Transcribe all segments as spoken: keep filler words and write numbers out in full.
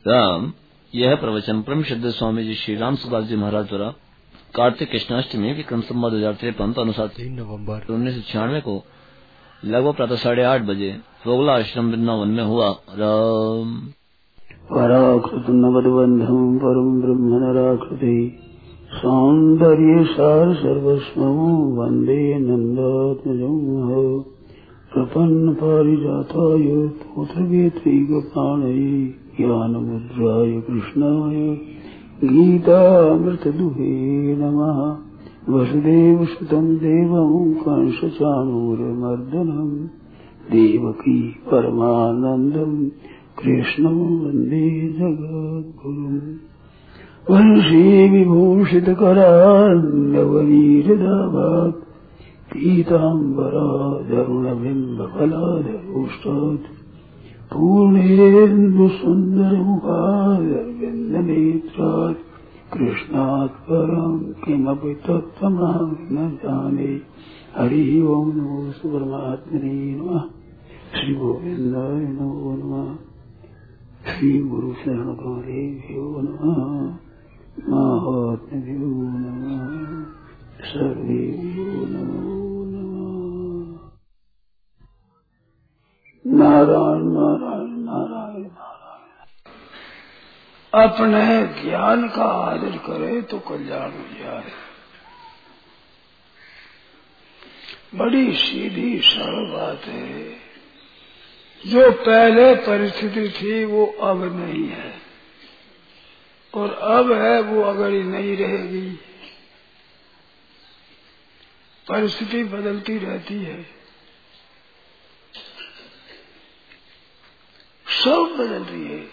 राम। यह प्रवचन परम श्रद्धेय स्वामी जी श्री राम सुदास जी महाराज द्वारा कार्तिक कृष्णाष्टमी विक्रम संवत दो हजार तिरपन अनुसार तीन नवम्बर उन्नीस सौ छियानवे को लगभग प्रातः साढ़े आठ बजे रोगला आश्रम वृंदावन में हुआ। राम। पराकृत नवदबंधम परम ब्रह्म नराकृति सौंदर्य सार सर्वस्वं वंदे नंदात्मजं प्रपन्न पारिजाताय पुत्रवेत्रैकपाणये ज्ञानमुद्राय कृष्णाय गीतामृतदुहे नमः। वसुदेवसुतं देवं कंसचाणूरमर्दनं देवकी परमानन्दं कृष्णं वन्दे जगद्गुरुम्। वंशी विभूषितकरान्नवनीरदाभात् पीताम्बरादरुणबिम्बफलाधरोष्टात् पूर्णेन्दुसुन्दरमुखादरविन्दनेत्रात् कृष्णात् परं किमपि तत्त्वमहं न जाने। हरि ओं नमो परमात्मने नमः। श्री गोविन्दाय नमो नमः। श्री गुरु शरण गौरेभ्यो नमः। महात्म्यो नमः। सर्वेभ्यो नमो नमः। नारायण नारायण नारायण नारायण। अपने ज्ञान का आदर करे तो कल्याण हो जाए। बड़ी सीधी सरल बात है। जो पहले परिस्थिति थी वो अब नहीं है, और अब है वो अगली नहीं रहेगी। परिस्थिति बदलती रहती है, सब बदल रही है।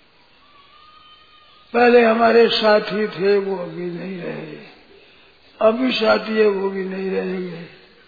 पहले हमारे साथी थे वो अभी नहीं रहे, अभी साथी है वो भी नहीं रहेंगे।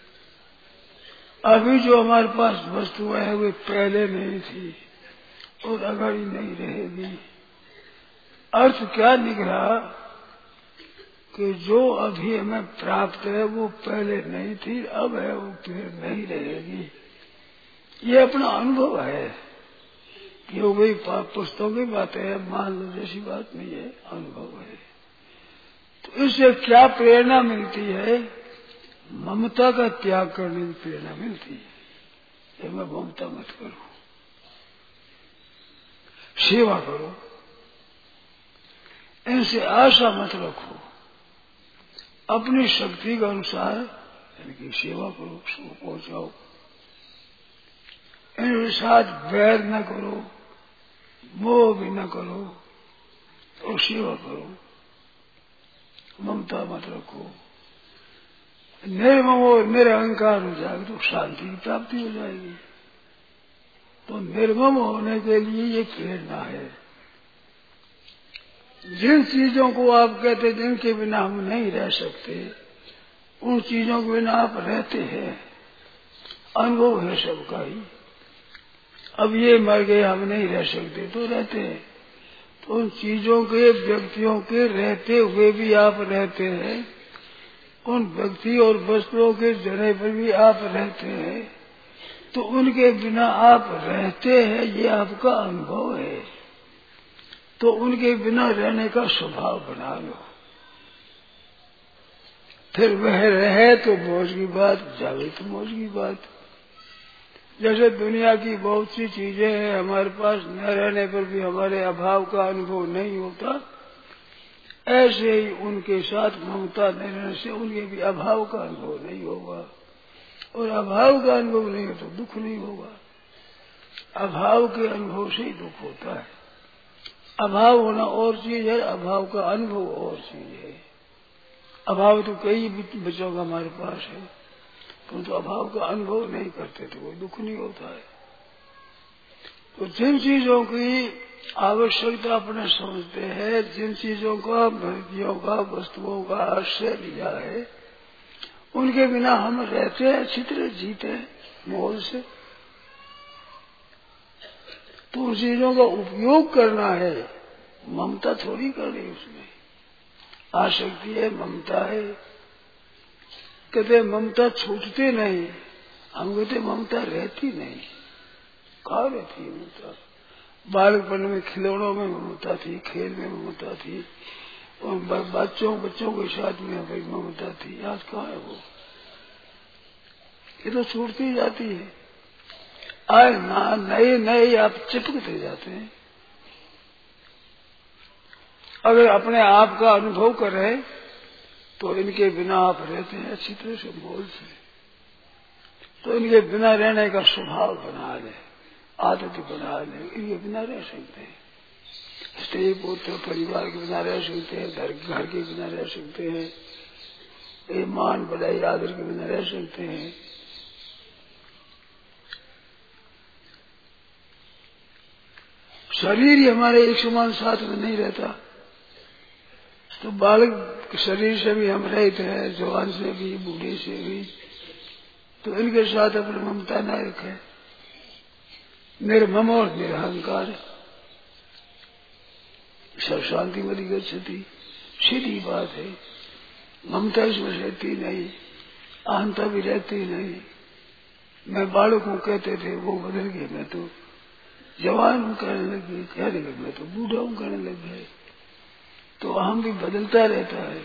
अभी जो हमारे पास वस्तुएं है वे पहले नहीं थी और अगली नहीं रहेगी। अर्थ क्या निकला कि जो अभी हमें प्राप्त है वो पहले नहीं थी, अब है वो फिर नहीं रहेगी। ये अपना अनुभव है। ये वही पुस्तकों की बात है, मान लो जैसी बात नहीं है, अनुभव है। तो इससे क्या प्रेरणा मिलती है? ममता का त्याग करने की प्रेरणा मिलती है। ये मैं ममता मत करो, सेवा करो, इनसे आशा मत रखो। अपनी शक्ति के अनुसार इनकी सेवा करो, उसको पहुंचाओ। इनके साथ वैर न करो, मोह भी न करो, और सेवा करो। ममता मत रखो। निर्मम और निरहंकार हो जाएगा तो शांति की प्राप्ति हो जाएगी। तो निर्मम होने के लिए ये प्रेरणा है। जिन चीजों को आप कहते जिनके बिना हम नहीं रह सकते, उन चीजों के बिना आप रहते हैं। अनुभव है सबका ही। अब ये मर गए हम नहीं रह सकते तो रहते हैं। तो उन चीजों के व्यक्तियों के रहते हुए भी आप रहते हैं। उन व्यक्ति और वस्तुओं के जने पर भी आप रहते हैं। तो उनके बिना आप रहते हैं, ये आपका अनुभव है। तो उनके बिना रहने का स्वभाव बना लो। फिर वह रहे तो मौज की बात, जावे तो मौज की बात। जैसे दुनिया की बहुत सी चीजें हैं, हमारे पास न रहने पर भी हमारे अभाव का अनुभव नहीं होता, ऐसे ही उनके साथ ममता न रहने से उनके भी अभाव का अनुभव नहीं होगा। और अभाव का अनुभव नहीं हो तो दुख नहीं होगा। अभाव के अनुभव से ही दुख होता है। अभाव होना और चीज है, अभाव का अनुभव और चीज है। अभाव तो कई बच्चों का हमारे पास है, परंतु तो अभाव का अनुभव नहीं करते तो कोई दुख नहीं होता है। तो जिन चीजों की आवश्यकता अपने समझते हैं, जिन चीजों का व्यक्तियों का वस्तुओं का आश्रय लिया है, उनके बिना हम रहते हैं, अच्छी तरह जीते हैं मोल से। तो उन चीजों का उपयोग करना है, ममता थोड़ी करनी उसमें। आसक्ति है, ममता है। कहते ममता छूटते नहीं, हम कहते ममता रहती नहीं। कहाँ रहती है ममता? बालकपन में खिलौनों में ममता थी, खेल में ममता थी, और बच्चों बच्चों के साथ में भाई ममता थी। आज कहाँ है वो? ये तो छूटती जाती है। आज ना नए नए आप चिपकते जाते हैं। अगर अपने आप का अनुभव करें तो इनके बिना आप रहते हैं अच्छी तरह से बोल से, तो इनके बिना रहने का स्वभाव बना ले, आदत बना ले, इनके बिना रह सकते हैं। स्त्री पुत्र परिवार के बिना रह सकते हैं, घर घर के बिना रह सकते हैं, ये मान बधाई आदर के बिना रह सकते हैं। शरीर ही हमारे एक समान साथ में नहीं रहता, तो बालक शरीर से भी हम रहित हैं, जवान से भी, बूढ़े से भी, तो इनके साथ अपनी ममता न रखे। निर्मम और निरहंकार सब शांति वाली गति सीधी बात है। ममता इसमें रहती नहीं, अहंता भी रहती नहीं। मैं बालक हूँ कहते थे, वो बदल गए, मैं तो जवान हूँ कहने लगे, कह रहे मैं तो बूढ़ा हूँ कहने लग गए। तो अहम भी बदलता रहता है,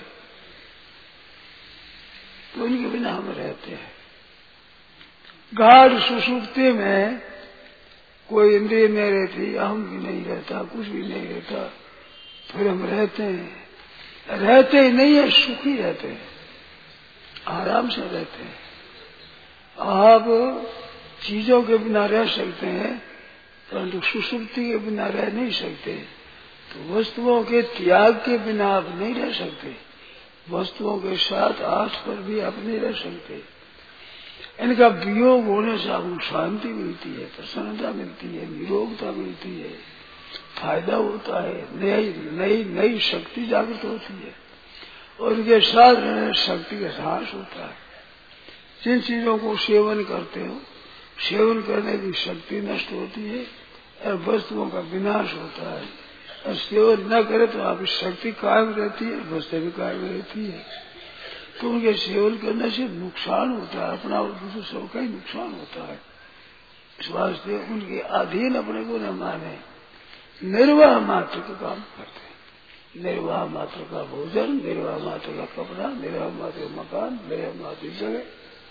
तो इनके बिना हम रहते हैं। गाढ़ सुषुप्ति में कोई इंद्रिय नहीं रहती, अहम भी नहीं रहता, कुछ भी नहीं रहता, फिर हम रहते हैं। रहते ही नहीं है, सुखी रहते हैं, आराम से रहते हैं। आप चीजों के बिना रह सकते हैं, परंतु सुषुप्ति के बिना रह नहीं सकते। तो वस्तुओं के त्याग के बिना आप नहीं रह सकते, वस्तुओं के साथ आस पर भी आप नहीं रह सकते। इनका वियोग होने से आपको शांति मिलती है, प्रसन्नता मिलती है, निरोगता मिलती है, फायदा होता है, नई नई नई शक्ति जागृत होती है, और इनके साथ रहने शक्ति का ह्रास होता है। जिन चीजों को सेवन करते हो, सेवन करने की शक्ति नष्ट होती है और वस्तुओं का विनाश होता है। और सेवन न करे तो आपकी शक्ति कायम रहती है, वस्तु भी कायम रहती है। तो उनके सेवन करने से नुकसान होता है, अपना और दूसरे सबका ही नुकसान होता है। इस वास्ते उनके अधीन अपने को न माने, निर्वाह मात्र का काम करते हैं। निर्वाह मात्र का भोजन, निर्वाह मात्र का कपड़ा, निर्वाह मात्र का मकान, निर्वाह मात्र की जगह,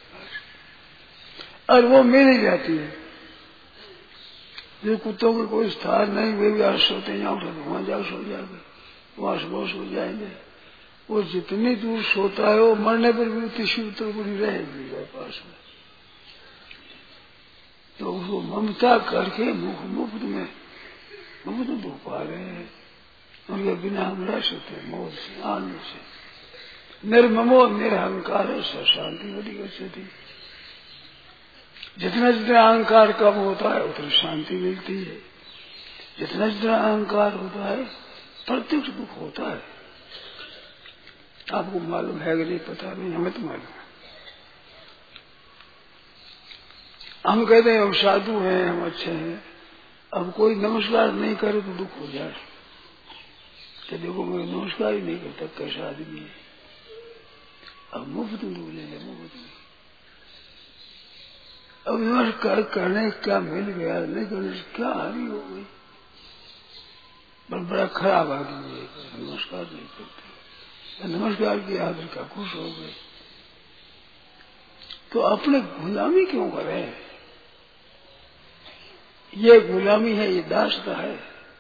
और वो मिल ही जाती है। जो कुत्तों के कोई स्थान नहीं, वे भी आज सोते हैं, उठे तो वहां जाओ सो जाएंगे, वहां से वो सो जाएंगे। वो जितनी दूर सोता है, वो मरने पर भी उतनी उत्तर बुरी रहेगी मेरे पास में। तो उसको ममता करके मुख मुफ्त में मुफ्त में पा रहे हैं। उनके बिना हम रह सकते मौज से, आनंद से। निर्ममो निरहंकार है शांति वाली गति। जितना जितना अहंकार कम होता है उतनी शांति मिलती है। जितना जितना अहंकार होता है प्रत्यक्ष दुख होता है। आपको मालूम है कि नहीं पता नहीं, हमें तो मालूम है। हम कहते हैं हम साधु हैं, हम अच्छे हैं, अब कोई नमस्कार नहीं करे तो दुख हो जाए कि देखो मैं नमस्कार ही नहीं करता, कैसा आदमी है। अब मुफ्त में बोले मुफ्त में, अब नमस्कार करने क्या मिल गया, नहीं करने से क्या हानि हो गई। पर बड़ा खराब आदमी है, नमस्कार नहीं करते, नमस्कार की आदर का खुश हो गए। तो अपने गुलामी क्यों करें? ये गुलामी है, ये दासता है।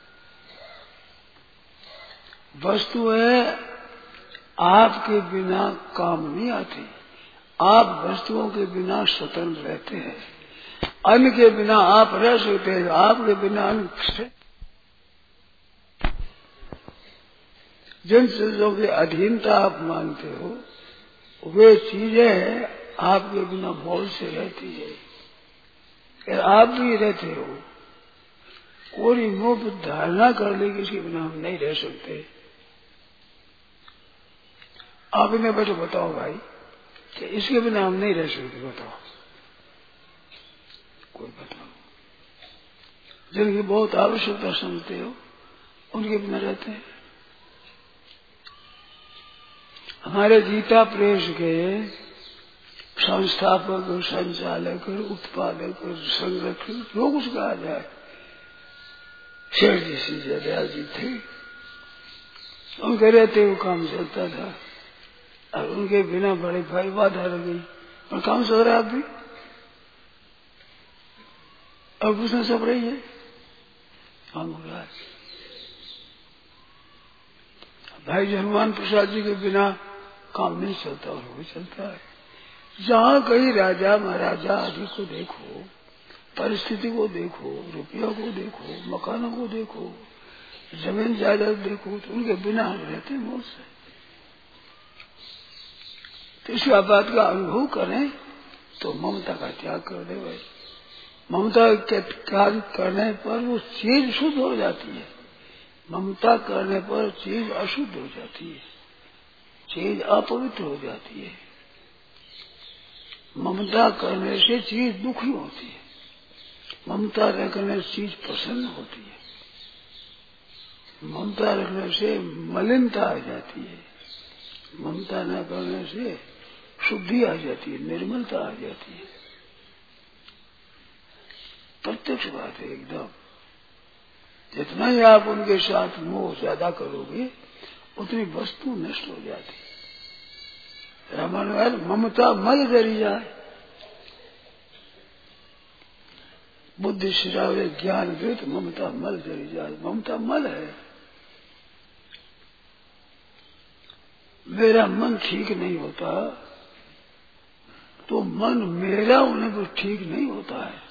वस्तुएं आपके बिना काम नहीं आती। आप वस्तुओं के बिना स्वतंत्र रहते हैं। अन्न के बिना आप रह सकते हैं, आपके बिना अन्न। जिन चीजों की अधीनता आप मानते हो, वे चीजें आपके बिना मौज से रहती है। आप भी रहते हो। कोई मुफ्त धारणा कर ले कि इसके बिना हम नहीं रह सकते। आप इन्हें बैठो बताओ भाई कि इसके बिना हम नहीं रह सकते, बताओ कोई बताओ। जिनकी बहुत आवश्यकता समझते हो उनके बिना रहते हैं। हमारे गीता प्रेस के संस्थापक, संचालक, उत्पादक, संरक्षक, जो कुछ कहा जाए, शेठ जी श्री जयदयाल जी थे, उनके रहते वो काम चलता था। और उनके बिना बड़े भाई बाधा रह गई और काम चल रहा है आप भी। अब उसने सब रही है काम हो रहा है। भाई हनुमान प्रसाद जी के बिना काम नहीं चलता और वो चलता है। जहाँ कहीं राजा महाराजा आदि को देखो, परिस्थिति को देखो, रुपया को देखो, मकानों को देखो, जमीन जायदाद देखो, तो उनके बिना हम रहते मौज से। तो इस बात का अनुभव करें तो ममता का त्याग कर दे भाई। ममता के त्याग करने पर वो चीज शुद्ध हो जाती है, ममता करने पर चीज अशुद्ध हो जाती है, चीज अपवित्र हो जाती है। ममता करने से चीज दुखी होती है, ममता रखने से चीज प्रसन्न होती है, ममता रखने से मलिनता आ जाती है, ममता न करने से शुद्धि आ जाती है, निर्मलता आ जाती है। प्रत्यक्ष बात है एकदम। जितना ही आप उनके साथ मोह ज्यादा करोगे उतनी वस्तु नष्ट हो जाती है। रामायण ममता मल जरी जाए, बुद्धि सिरावे ज्ञान वृत ममता मल जरी जाए। ममता मल है। मेरा मन ठीक नहीं होता तो मन मेरा होने पर ठीक नहीं होता है।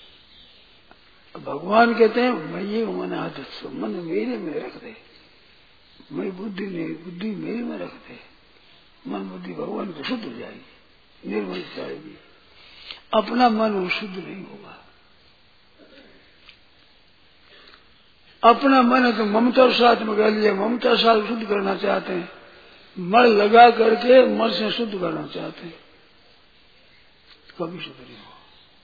भगवान कहते हैं मैं ये मन आदत से मन मेरे में रख दे, मैं बुद्धि नहीं, बुद्धि मेरे में रख दे। मन बुद्धि भगवान को शुद्ध हो जाएगी, निर्मल हो जाएगी। अपना मन वो शुद्ध नहीं होगा। अपना मन है तो ममता साथ में कर लिया, ममता साथ शुद्ध करना चाहते हैं, मल लगा करके मल से शुद्ध करना चाहते हैं, कभी शुद्ध नहीं होगा।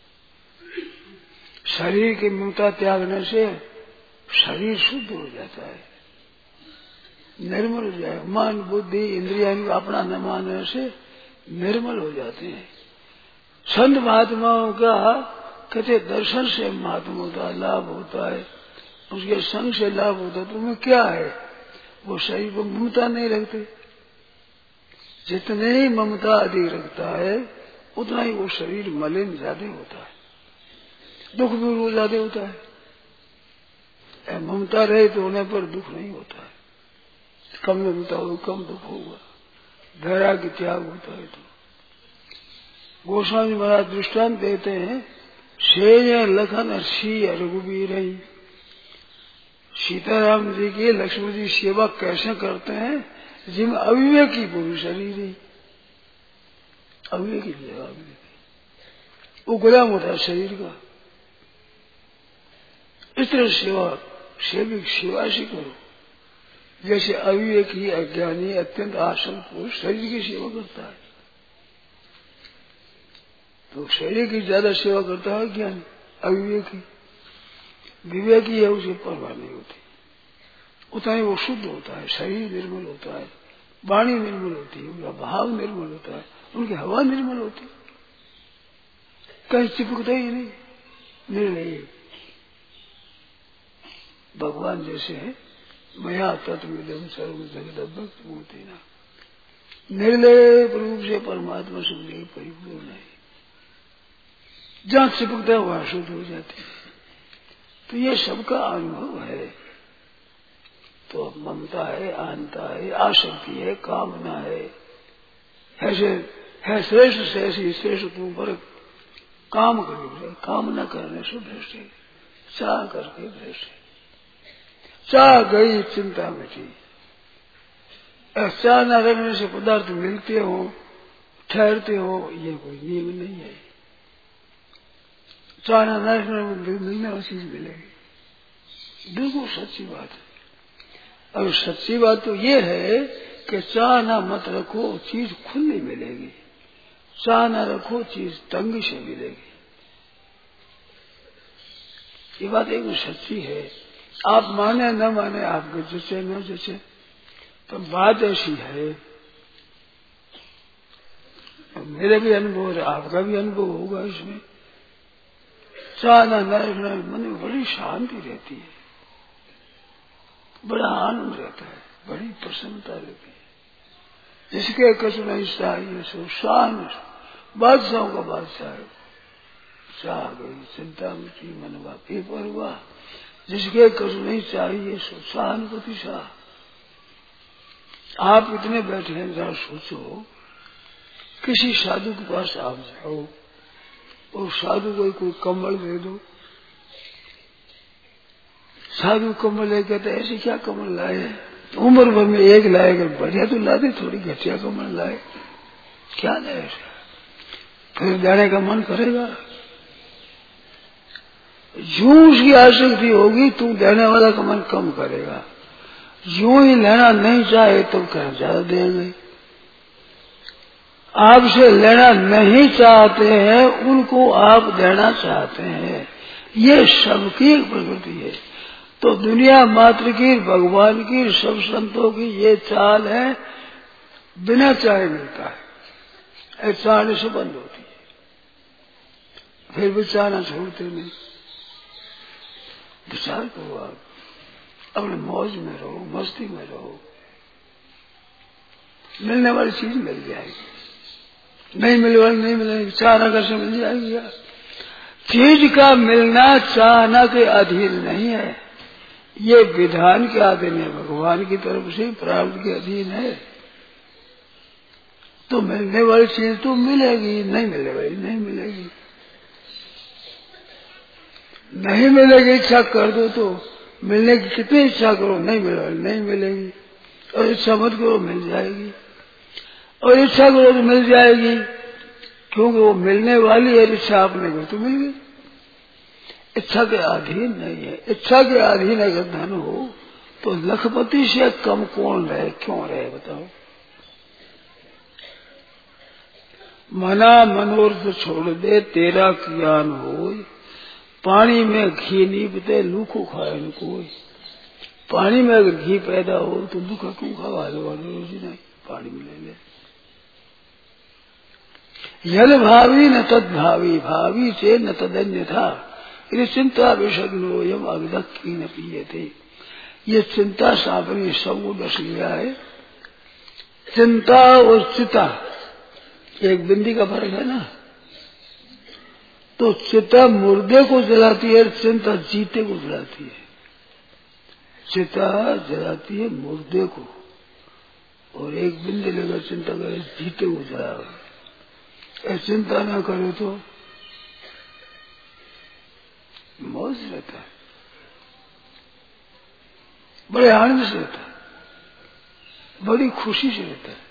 शरीर की ममता त्यागने से शरीर शुद्ध हो जाता है, निर्मल हो जाए। मन बुद्धि इंद्रिया अपना न मानने से निर्मल हो जाते हैं। संत महात्माओं का कहते दर्शन से महात्मा का लाभ होता है, उसके संग से लाभ होता है। तो उनमें क्या है, वो शरीर को ममता नहीं रखते। जितने ही ममता अधिक रखता है उतना ही वो शरीर मलिन ज्यादा होता है, दुख भी वो ज्यादा होता है। ममता रहे तो होने पर दुख नहीं होता है। कम ममता हो कम दुख होगा, वैराग्य त्याग होता है। तो गोस्वामी महाराज दृष्टांत देते हैं, शेय लखन सी रघुबीर। सीताराम जी की लक्ष्मण जी सेवा कैसे करते हैं, जिनमें अविवेकी पुरुष शरीर ही अविवेकी सेवा, वो गुलाम होता है शरीर का। इस तरह सेवा सेविक सेवा से करो जैसे अविवेकी अज्ञानी अत्यंत आसन पुरुष शरीर की सेवा करता है। तो शरीर की ज्यादा सेवा करता है ज्ञानी, अविवेकी। विवेकी है उसे परवाह नहीं होती, उतना ही वो शुद्ध होता है, शरीर निर्मल होता है, वाणी निर्मल होती है, उनका भाव निर्मल होता है, उनकी हवा निर्मल होती है, कहीं चिपकता ही नहीं, निर्णय। भगवान जैसे है मया तत्विदम सर्व जगत मूर्ति ना, निर्लेप रूप से परमात्मा सुखदेव परिपूर्ण है। जहां चिपकता है वहां शुद्ध हो जाती है। तो ये सबका अनुभव है। तो ममता है, अहंता है, आसक्ति है, कामना है, ऐसे है श्रेष्ठ से ऐसी श्रेष्ठ तुम पर काम करो, कामना करने से भ्रष्ट है, चाह करके भ्रष्ट है। चाह गई चिंता मिटी। चाह न रखने से पदार्थ मिलते हो, ठहरते हो, ये कोई नियम नहीं है। चाह न रखने में मिलने वाली चीज मिलेगी, बिल्कुल सच्ची बात है। और सच्ची बात तो ये है कि चाह न मत रखो, चीज खुली मिलेगी। चाह न रखो, चीज तंग से मिलेगी। ये बात एक सच्ची है। आप माने न माने, आपको जचे न जचे, तो बात ऐसी है। मेरे भी अनुभव है, आपका भी अनुभव होगा इसमें। चाह न रखना मन में बड़ी शांति रहती है, बड़ा आनंद रहता है, बड़ी प्रसन्नता रहती है। जिसके कछु नहीं चाहिए सो शान, बादशाहों का बादशाह है, चाह गई चिंता मिटी मनवा पे परवा। जिसके कछु नहीं चाहिए सो सहानुभूति शाह। आप इतने बैठे हैं, जरा सोचो, किसी साधु के पास आप जाओ और साधु को कोई कम्बल दे दो। साधु कम्बल ले कहते ऐसे क्या कम्बल लाए, उम्र भर में एक लाएगा, बढ़िया तो ला दे, थोड़ी घटिया कम्बल लाए, क्या लाए, फिर देने का मन करेगा। यूं उसकी आसक्ति होगी, तू देने वाला का मन कम करेगा। यूं ही लेना नहीं चाहे तो क्या ज्यादा देंगे। आपसे लेना नहीं चाहते हैं, उनको आप देना चाहते हैं, ये सबकी एक प्रकृति है। तो दुनिया मात्र की, भगवान की, सब संतों की ये चाल है, बिना चाहे मिलता है, ऐसा चाहने से बंद होती है, फिर भी चाहना छोड़ते नहीं। विचार करो, आप अपने मौज में रहो, मस्ती में रहो, मिलने वाली चीज मिल जाएगी, नहीं मिलने वाली नहीं मिलेगी, चाहना कैसे मिल जाएगी। यार चीज का मिलना चाहना के अधीन नहीं है, ये विधान के अधीन है, भगवान की तरफ से प्राप्त के अधीन है। तो मिलने वाली चीज तो मिलेगी, नहीं मिलने वाली नहीं मिलेगी। नहीं मिलेगी, इच्छा कर दो तो मिलने की कितनी इच्छा करो, नहीं मिले नहीं मिलेगी, और इच्छा मत करो मिल जाएगी, और इच्छा करो तो मिल जाएगी, क्योंकि वो मिलने वाली है, इच्छा आपने को तो मिल गई। इच्छा के अधीन नहीं है। इच्छा के अधीन अगर धन हो तो लखपति से कम कौन रहे, क्यों रहे बताओ। मना मनोरथ छोड़ दे तेरा ज्ञान हो, पानी में घी नीपते लूखो खाए न कोई। पानी में अगर घी पैदा हो तो लूखा क्यों खावा दो, रोजी नहीं, पानी में ले ले। यद भावी न तद भावी, भावी से न तदन्य था, ये चिंता विषग्नो यम अगदक की न पिए थे। ये चिंता सांप ने सबको डस लिया है। चिंता और चिता एक बिंदी का फर्क है ना। तो चिता मुर्दे को जलाती है, चिंता जीते को जलाती है। चिता जलाती है मुर्दे को, और एक बिंदी लेकर चिंता करे जीते को जलाओ। चिंता ना करो तो मौज रहता है, बड़े आनंद से रहता है, बड़ी खुशी से रहता है।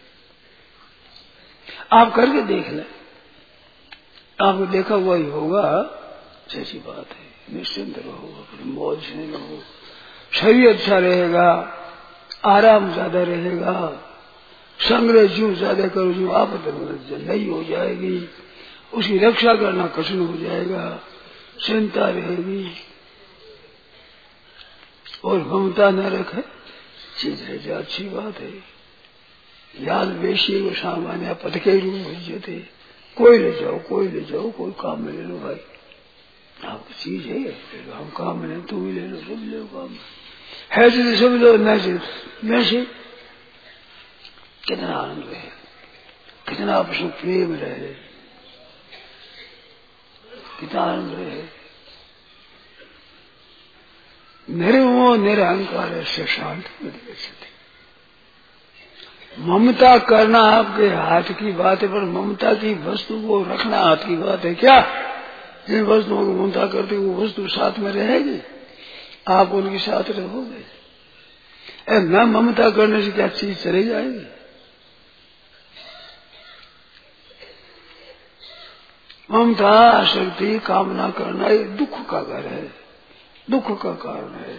आप करके देख लें, आपको देखा हुआ ही होगा, जैसी बात है। निश्चिंत रहो, अपनी मौज से रहो, शरीर अच्छा रहेगा, आराम ज्यादा रहेगा, संग्रह जो ज्यादा करो, जो आपद नहीं हो जाएगी, उसकी रक्षा करना कठिन हो जाएगा, चिंता रहेगी, और ममता न रखे चीज रह जाए, अच्छी बात है। याद बेशी वो सामान्य पद के रूप भेजे, कोई ले जाओ कोई ले जाओ, कोई काम में ले लो भाई, आपकी चीज है, हम काम में ले, तू भी ले लो, सब ले लो काम है, चीज सब लो, न से कितना आनंद रहे, कितना आपस में प्रेम रहे, कितना आनंद रहे। निर्मोह निरहंकार से शांति मिल सकती। ममता करना आपके हाथ की बात है, पर ममता की वस्तु को रखना हाथ की बात है क्या। जिन वस्तुओं को ममता करते वो वस्तु साथ में रहेगी, आप उनके साथ रहोगे। न ममता करने से क्या चीज चली जाएगी। ममता आसक्ति कामना करना ये दुख का घर है, दुख का कारण है।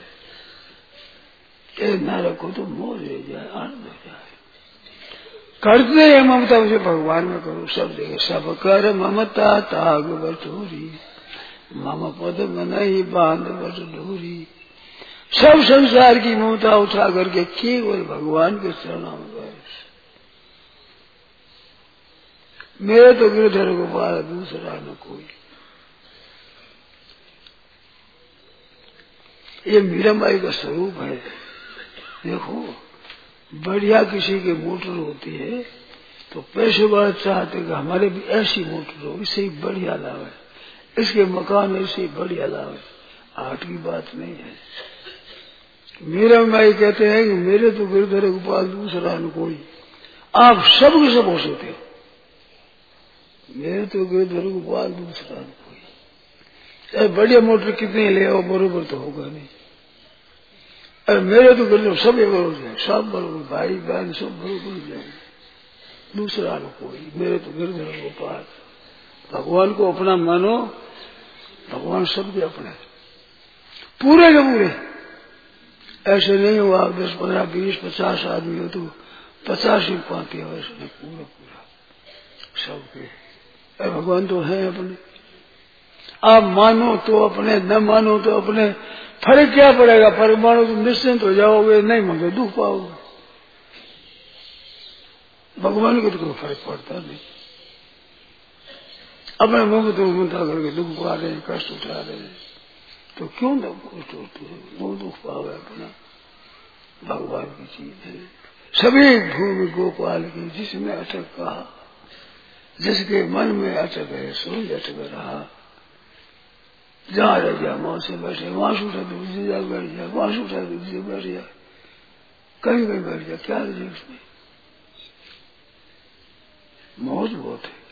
ये न रखो तो मौज ले जाए, आनंद हो जाए। करते हैं ममता उसे भगवान में करो, सब जगह सब कर ममता ताग बटोरी, मम पद मन ही बांध बट डोरी। सब संसार की ममता उठा करके केवल भगवान के चरणों में बस। मेरे तो गिरधर गोपाल दूसरा न कोई। ये मीराबाई का स्वरूप है। देखो बढ़िया किसी की मोटर होती है तो पैसे वाले चाहते कि हमारे भी ऐसी मोटर हो, इससे ही बढ़िया लाभ है, इसके मकान ऐसे ही बढ़िया लाभ है। आठ की बात नहीं है। मेरा माई कहते हैं कि मेरे तो गिरधर गोपाल दूसरा न कोई, आप सब के सब हो सकते हो, मेरे तो गिरधर गोपाल दूसरा न कोई। चाहे बढ़िया मोटर कितने ले आओ बरोबर तो होगा नहीं, और मेरे तो गिरधर सब बरोबर जाए, सब बरोबर, भाई बहन सब बरोबर जाए, दूसरा न कोई, मेरे तो गिरधर गोपाल। भगवान को अपना मानो, भगवान सबके अपने पूरे के पूरे। ऐसे नहीं हो आप दस पंद्रह बीस पचास आदमी हो तो पचास ही पाते हो, ऐसे नहीं, पूरा पूरा सबके। भगवान तो है अपने, आप मानो तो अपने, न मानो तो अपने, फर्क क्या पड़ेगा? फर्क मानो तो निश्चिंत हो जाओगे, नहीं मानो दुख पाओगे। भगवान को तो कोई फर्क पड़ता नहीं। अपने मुंह तो मुंता करके दुख पा रहे हैं, कष्ट उठा रहे हैं, तो क्यों ना कष्ट होते हैं? वो दुख पावे अपना, भगवान की चीज है। सभी भूमि गोपाल की, जिसमें अटक कहा, जिसके मन में अटक है सो अटक रहा। जहाँ रह गया वहां से बैठे, वहां से उठा दूसरी जगह बैठ जाए, वहां से उठा दूसरी बैठ जाए, कहीं कहीं बैठ जाए, क्या रहे उसमें? मौज बहुत है।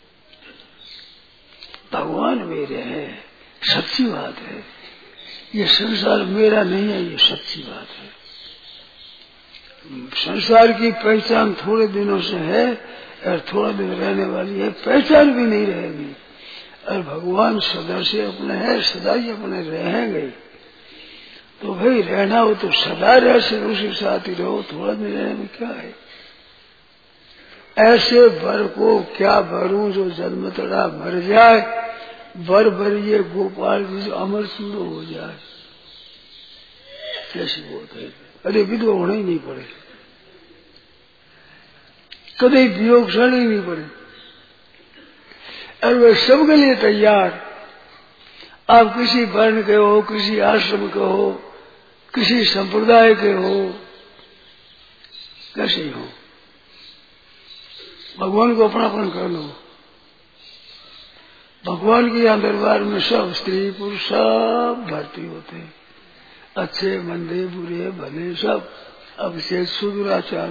भगवान मेरे हैं, सच्ची बात है। ये संसार मेरा नहीं है, ये सच्ची बात है। संसार की पहचान थोड़े दिनों से है और थोड़ा दिन रहने वाली है, पहचान भी नहीं रहेगी। और भगवान सदा से अपने है, सदा ही अपने रहेंगे। तो भाई रहना हो तो सदा रह से उसी साथ ही रहो, थोड़ा दिन रहने में क्या है? ऐसे वर को क्या भरूं जो जन्म तड़ा मर जाए, वर भरिए गोपाल जी अमर सूरो हो जाए। कैसी बात है? अरे विधवा होना ही नहीं पड़े, कभी वियोग सहना ही नहीं पड़े, और वे सबके लिए तैयार। आप किसी वर्ण के हो, किसी आश्रम के हो, किसी संप्रदाय के हो, कैसे हो, भगवान को अपनापन कर लो। भगवान के यहाँ दरबार में सब स्त्री पुरुष सब भर्ती होते हैं, अच्छे मंदे बुरे भले सब। अभिषेक सुदुराचार,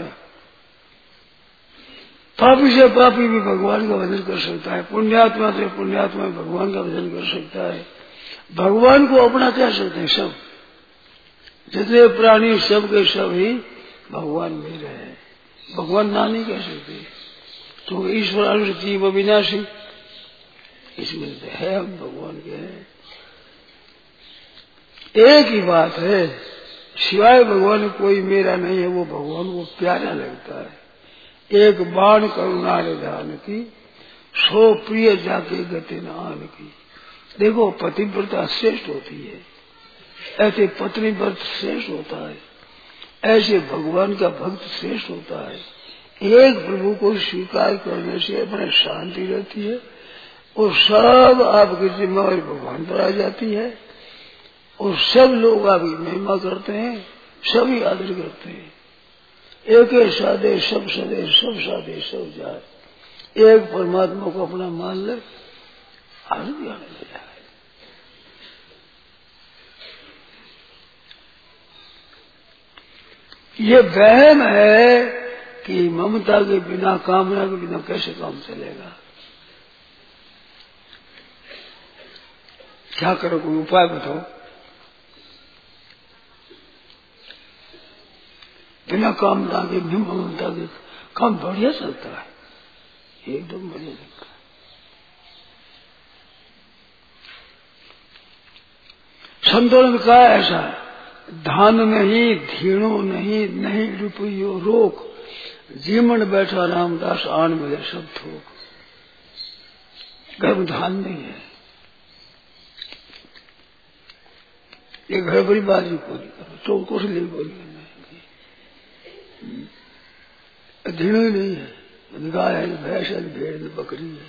पापी से पापी भी भगवान का भजन कर सकता है, पुण्यात्मा से पुण्यात्मा भगवान का भजन कर सकता है। भगवान को अपना कह सकते हैं सब, जितने प्राणी सब के सब ही भगवान मेरे हैं। भगवान ना नहीं कह सकते, तो ईश्वर अनुष्ठ जीव अविनाशी, इसमें है हम भगवान के हैं। एक ही बात है, सिवाय भगवान कोई मेरा नहीं है, वो भगवान को प्यारा लगता है। एक बाण करुणा निधान की, सो प्रिय जाके गति नान की। देखो पतिव्रता श्रेष्ठ होती है, ऐसे पत्नी व्रत श्रेष्ठ होता है, ऐसे भगवान का भक्त श्रेष्ठ होता है। एक प्रभु को स्वीकार करने से अपने शांति रहती है, और सब आपकी जिम्मेवारी भगवान पर आ जाती है, और सब लोग आपकी महिमा करते हैं, सभी आदर करते हैं। एक एक साधे सब सदे, सब साधे सब जाए। एक परमात्मा को अपना मान ले, आगे भी आने लगा है। ये वहम है कि ममता के बिना, कामना के बिना कैसे काम चलेगा। क्या करो, कोई उपाय बताओ। बिना कामना के, बिना ममता के काम बढ़िया चलता है, एकदम बढ़िया चलता है। संतों ने कहा ऐसा, धान नहीं धीणो नहीं, नहीं रुपयो रोक, जीवन बैठा रामदास आन मिले सब थोक। घर में धान नहीं है, ये घर बड़ी बाजी पूरी करो, चौक को ले बोली नहीं, धीणो ही नहीं है, गाय है, भैंस है, भेड़ है, बकरी है,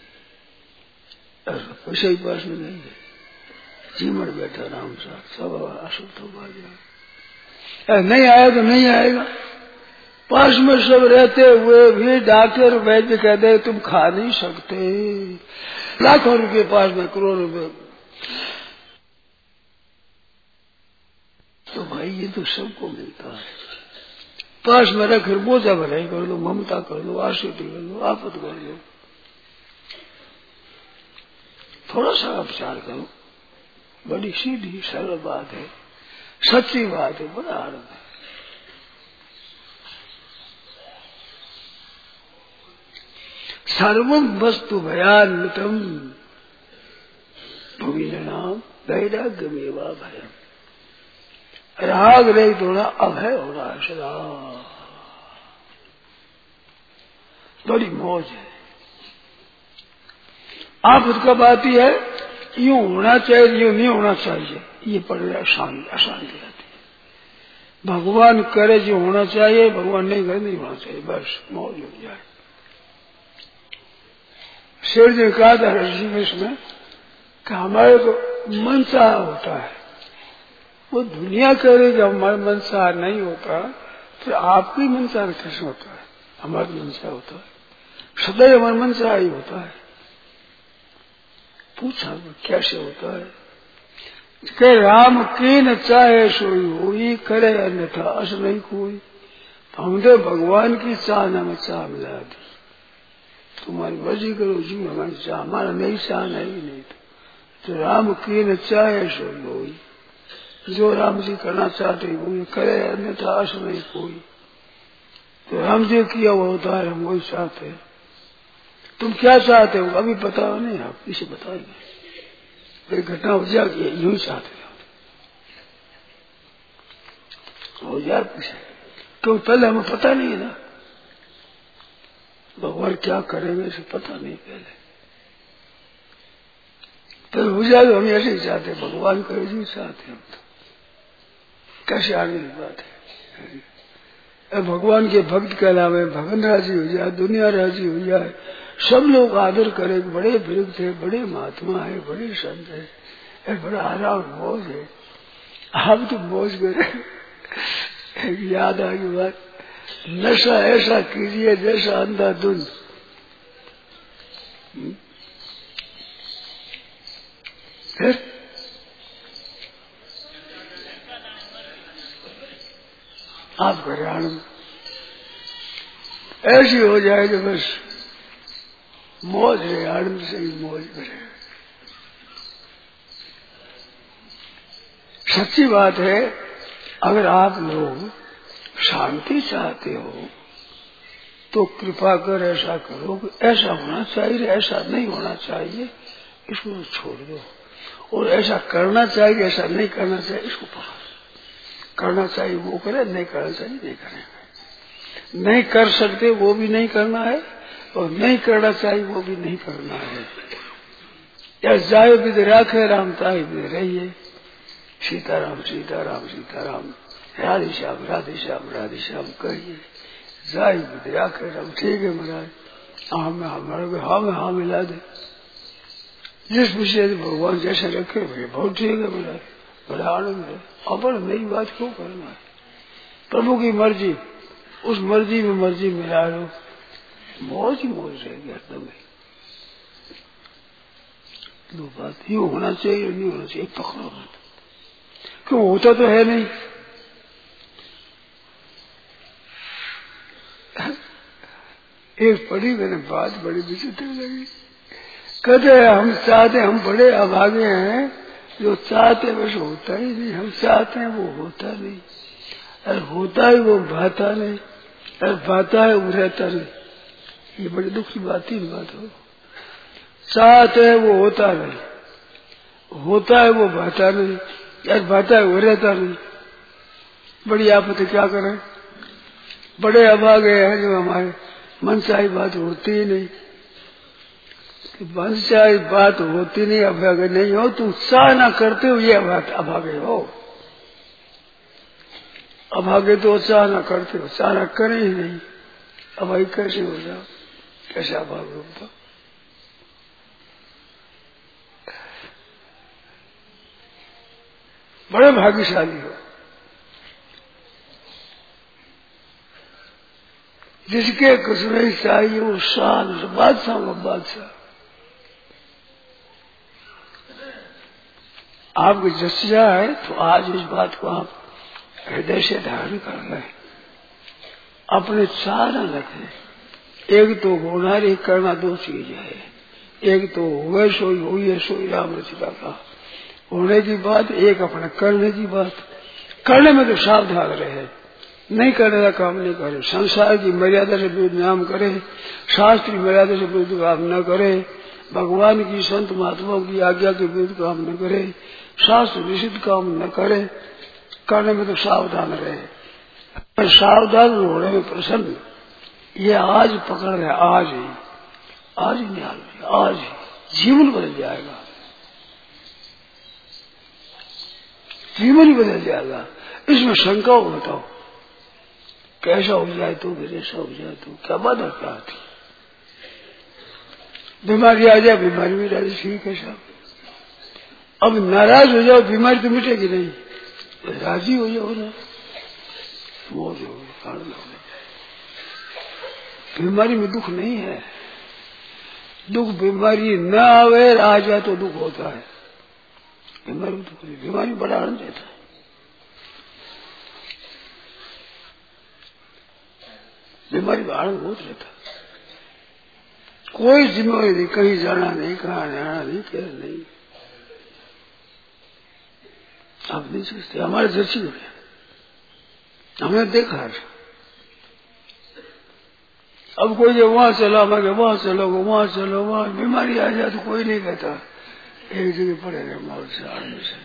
पैसे ही पास में नहीं है। जीवन बैठा राम साथ सब अशुद्ध हो गया। नहीं आया तो नहीं आएगा। पास में सब रहते हुए भी डॉक्टर वैद्य कहते हैं तुम खा नहीं सकते, लाखों रुपये पास में, करोड़ रुपये, तो भाई ये तो सबको मिलता है। पास में रख बोझा भराई कर लो, ममता कर लो, आशीर्वाद कर लो, आफत कर लो, थोड़ा सा उपचार करो। बड़ी सीधी सरल बात है, सच्ची बात है, बड़ा आनंद है। सर्वम वस्तु भयान्वितम भूमिनाम वैराग्यमेवा भयम। राग नहीं थोड़ा अभय हो रहा है सदा, बड़ी मौज है। आफत कब आती है? यूं होना चाहिए, यूं नहीं होना चाहिए, ये पड़े अशांति अशांति आती है। भगवान करे जो होना चाहिए, भगवान नहीं करे नहीं होना चाहिए, बस मौज हो जाए। शेर जी ने कहा था ऋषिकेश में कि हमारे को मनसा होता है, वो दुनिया कह रही कि हमारा मनसा नहीं होता, फिर आपकी मनसा कैसे होता है? हमारा मनसा होता है, सदैव हमारा मनसा ही होता है। पूछा कैसे होता है? कि राम की न चाहे सोई हुई, करे अन्यथा अस नहीं कोई। हमने भगवान की चाह न में चाह मिला दी, तुम्हारी मर्जी करो जी, हमारी चाह, हमारा नहीं चाह नहीं नहीं तो राम की न चाहे सोई हुई, जो राम जी करना चाहते वो करे, अन्यथा अस नहीं कोई। तो राम जी किया वो होता है, हम वही चाहते हैं। तुम क्या चाहते हो अभी पता नहीं, आप इसे बताएंगे। कोई घटना हो जाएगी, यूं ही चाहते हो जाए पीछे, क्योंकि पहले हमें पता नहीं है ना भगवान क्या करेंगे, इसे पता नहीं पहले। तो हो जाए तो हम ऐसे ही चाहते, भगवान करे जी चाहते हम तो। कैसे आने की बात है? भगवान के भक्त के अलावा भगवान राजी हो जाए, दुनिया राजी हो जाए, सब लोग आदर करें, बड़े वृद्ध है, बड़े महात्मा है, बड़े संत है, बड़ा आराम मौज है। आप तो मौज करें। याद आ गई बात, नशा ऐसा कीजिए जैसा अंधाधुंध। फिर आप करें आनंद, ऐसी हो जाए कि बस मौज है, आनंद से ही मौज करे। सच्ची बात है, अगर आप लोग शांति चाहते हो तो कृपा कर ऐसा करो कि ऐसा होना चाहिए, ऐसा नहीं होना चाहिए, इसको छोड़ दो। और ऐसा करना चाहिए, ऐसा नहीं करना चाहिए, इसको पकड़ो। करना चाहिए वो करे, नहीं करना चाहिए नहीं करें। नहीं कर सकते वो भी नहीं करना है, और नहीं करना चाहिए वो भी नहीं करना है। या जाए विद राखे राम ताई विद रहिए, सीताराम सीताराम सीताराम, राधे श्याम राधे श्याम राधे श्याम कहिए, जाए विद राखे राम। ठीक है महाराज, हाँ में हमारे हाँ में हाँ मिला दे, जिस विषय से भगवान जैसे रखे भाई बहुत ठीक है महाराज, बड़ा आनंद है। अपन नई बात क्यों करना है? प्रभु की मर्जी, उस मर्जी में मर्जी मिला लो, मौज ही मौज रहेगी हरदम। दो बात यूं होना चाहिए, नहीं होना चाहिए, पकड़ो मत, क्यों होता तो है नहीं। एक पढ़ी मैंने बात, बड़ी विचित्र लगी। कहते हैं हम चाहते, हम बड़े अभागे हैं, जो चाहते बस होता ही नहीं, हम चाहते हैं वो होता नहीं, और होता है वो भाता नहीं, और भाता है वो रहता नहीं। ये बड़ी दुख की बात ही बात हो। चाहते है वो होता नहीं, होता है वो भाता नहीं, और भाता है वो रहता नहीं। बड़ी आपत्ति, क्या करें? बड़े अभागे हैं जो हमारे मनचाही बात होती ही नहीं। मनचाही बात होती नहीं, अभागे नहीं हो, तुम चाह ना करते हो, ये बात अभागे हो। अभागे तो चाह ना करते हो, चाह ना करे ही नहीं, अभागी कैसे हो जाओ, कैसे अभागे हो तो? बड़े भाग्यशाली हो। जिसके कुछ नहीं चाहिए वो शान बादशाह का बादशाह। आपकी जस्या है तो आज इस बात को आप हृदय से धारण कर लें, अपने चारण रखें। एक तो होना एक करना दो चीज है। एक तो हुए सोई हुई सोई राम रचिता का होने की बात, एक अपने करने की बात। करने में तो सावधान रहे, नहीं करने का काम नहीं करे, संसार की मर्यादा से विरुद्ध नाम करे, शास्त्र की मर्यादा से विरुद्ध काम न करे, भगवान की संत महात्माओं की आज्ञा के विरुद्ध काम न करे, शास्त्र निषिद्ध काम न करे। करने में तो सावधान रहे, सावधान होने में प्रसन्न। ये आज पकड़ है, आज ही आज ही निहाल, आज ही जीवन बदल जाएगा, जीवन ही बदल जाएगा। इसमें शंका हो बताओ, कैसा हो जाए तो फिर ऐसा हो जाए तो क्या बात है, क्या आती बीमारी आ जाए, बीमारी भी राजी ठीक है साहब। अब नाराज हो जाओ, बीमारी तो मिटेगी नहीं, राजी हो जाओ ना, मौज हो गई। बीमारी में दुख नहीं है, दुख बीमारी न आवे आ जाए तो दुख होता है। बीमारी में दुख नहीं, बीमारी बड़ा आनंद देता है। बीमारी में आनंद बहुत रहता है। कोई जिम्मेवारी नहीं, कहीं जाना नहीं, कहाँ जाना नहीं, क्या नहीं, आप नहीं सोचते। हमारे दर्शी में हमने देखा है। अब कोई जो वहां चला, मैं वहां चलो, वहां चलो, वहां बीमारी आ जाए तो कोई नहीं कहता एक जगह पड़े रहे मौत से आदमी से।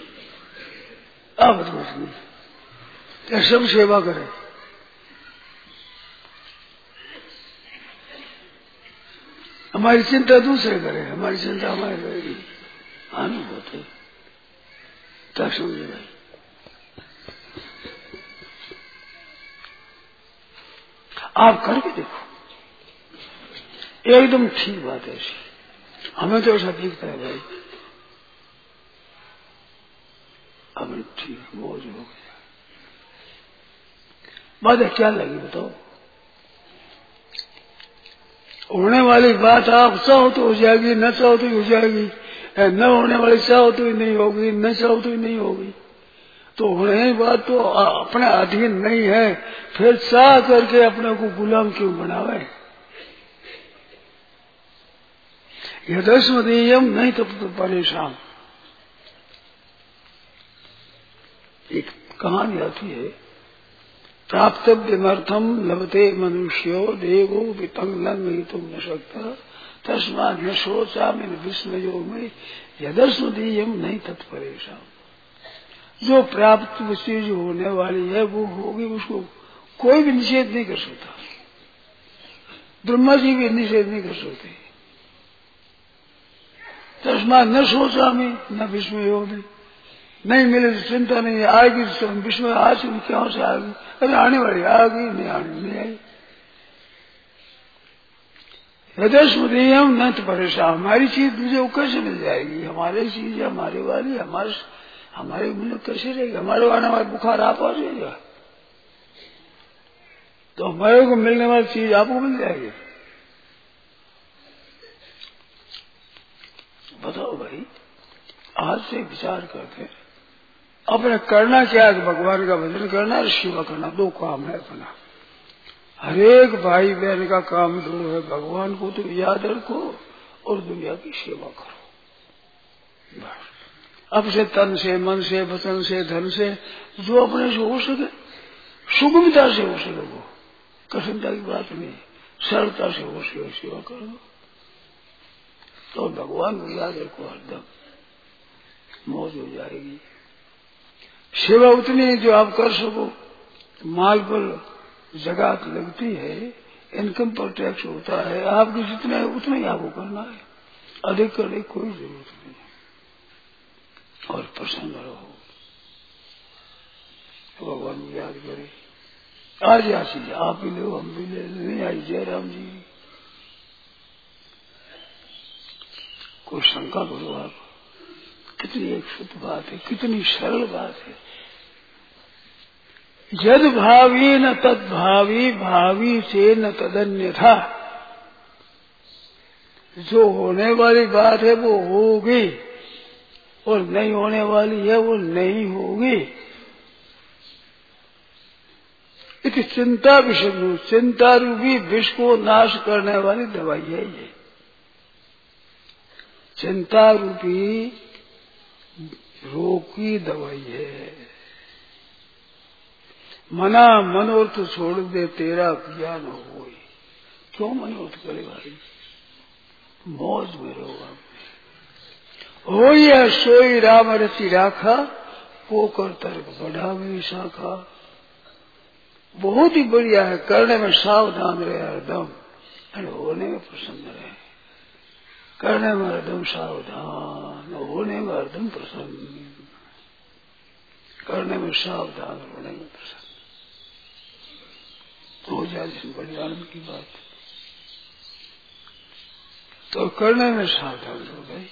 आप कुछ नहीं, क्या सब सेवा करे। हमारी चिंता दूसरे करे, हमारी चिंता हमारे रहेगी। आनंद होते क्या समझे भाई। आप करके देखो, एकदम ठीक बात है ऐसी। हमें तो ऐसा दिखता है भाई, हमें ठीक मौज हो गया। बात है क्या लगी बताओ। होने वाली बात आप चाहो तो हो जाएगी, न चाहो तो हो जाएगी, न होने वाली चाहो तो ही नहीं होगी, न चाहो तो ही नहीं होगी। तो होने की बात तो अपने अधीन नहीं है, फिर चाह करके अपने को गुलाम क्यों बनावे। यदस्मदीयम नहीं तो परेशान। एक कहानी आती है, प्राप्तव्यमर्थम लभते मनुष्यो देवो वितंग न तुम न सकता तस्मात् न सोचा में विस्मयो में यदस्मदीयम नहीं तत्परेशान। जो प्राप्त चीज होने वाली है वो होगी, उसको कोई भी निषेध नहीं कर सकता। ब्रह्मा जी भी निषेध नहीं कर सकते। तस्मात् न सोचा में न विस्मयो में, नहीं मिले तो चिंता नहीं, आएगी तो विस्मय आज क्या से आएगी, अरे आने वाली आएगी, नहीं आने नहीं आई। हृदयस्मृतियम न तो परेशान। हमारी चीज दूसरे को कैसे मिल जाएगी, हमारी चीज है, हमारे वाली, हमारे हमारे मिल कैसे रहेगी। हमारे आने वाले बुखार आप आ जाएगा तो हमारे को मिलने वाली चीज आपको मिल जाएगी। बताओ भाई, आज से विचार करके अपने करना क्या है, भगवान का भजन करना और सेवा करना, दो काम है अपना। हरेक भाई बहन का काम दो है, भगवान को तो याद रखो और दुनिया की सेवा करो। बस अब से तन से, मन से, वचन से, धन से, जो अपने से हो सके, सुगमता से हो सके, वो कठिनता की बात नहीं, सरलता से हो सके सेवा करो। तो भगवान को याद रखो, हरदम मौज हो जाएगी। सेवा उतनी है जो आप कर सको। माल पर जगात लगती है, इनकम पर टैक्स होता है, आपको जितना है उतना ही आपको करना है, अधिक करने की कोई जरूरत नहीं। और प्रसन्न रहो, भगवान को याद करें। आज आशी आप भी लो, हम भी ले, नहीं आई जय राम जी। कोई शंका करो आप, कितनी एक शुद्ध बात है, कितनी सरल बात है। यद भावी न तद भावी, भावी से न तदन्य था। जो होने वाली बात है वो होगी और नहीं होने वाली है वो नहीं होगी। इस चिंता विषम, चिंता रूपी विष को नाश करने वाली दवाई है ये। चिंता रूपी रोग की दवाई है। मना मनोर्थ छोड़ दे तेरा किया न होई। क्यों मनोर्थ करे भाई, मौज में रहो आप। हो या सोई राम रचि राखा, पोकर तर्क बढ़ा में शाखा। बहुत ही बढ़िया है, करने में सावधान रहे हरदम और होने में प्रसन्न रहे। करने में हरदम सावधान, होने में हरदम प्रसन्न। करने में सावधान, होने में प्रसन्न हो जाए, इसमें बड़ी आनंद की बात। तो करने में सावधान हो गई,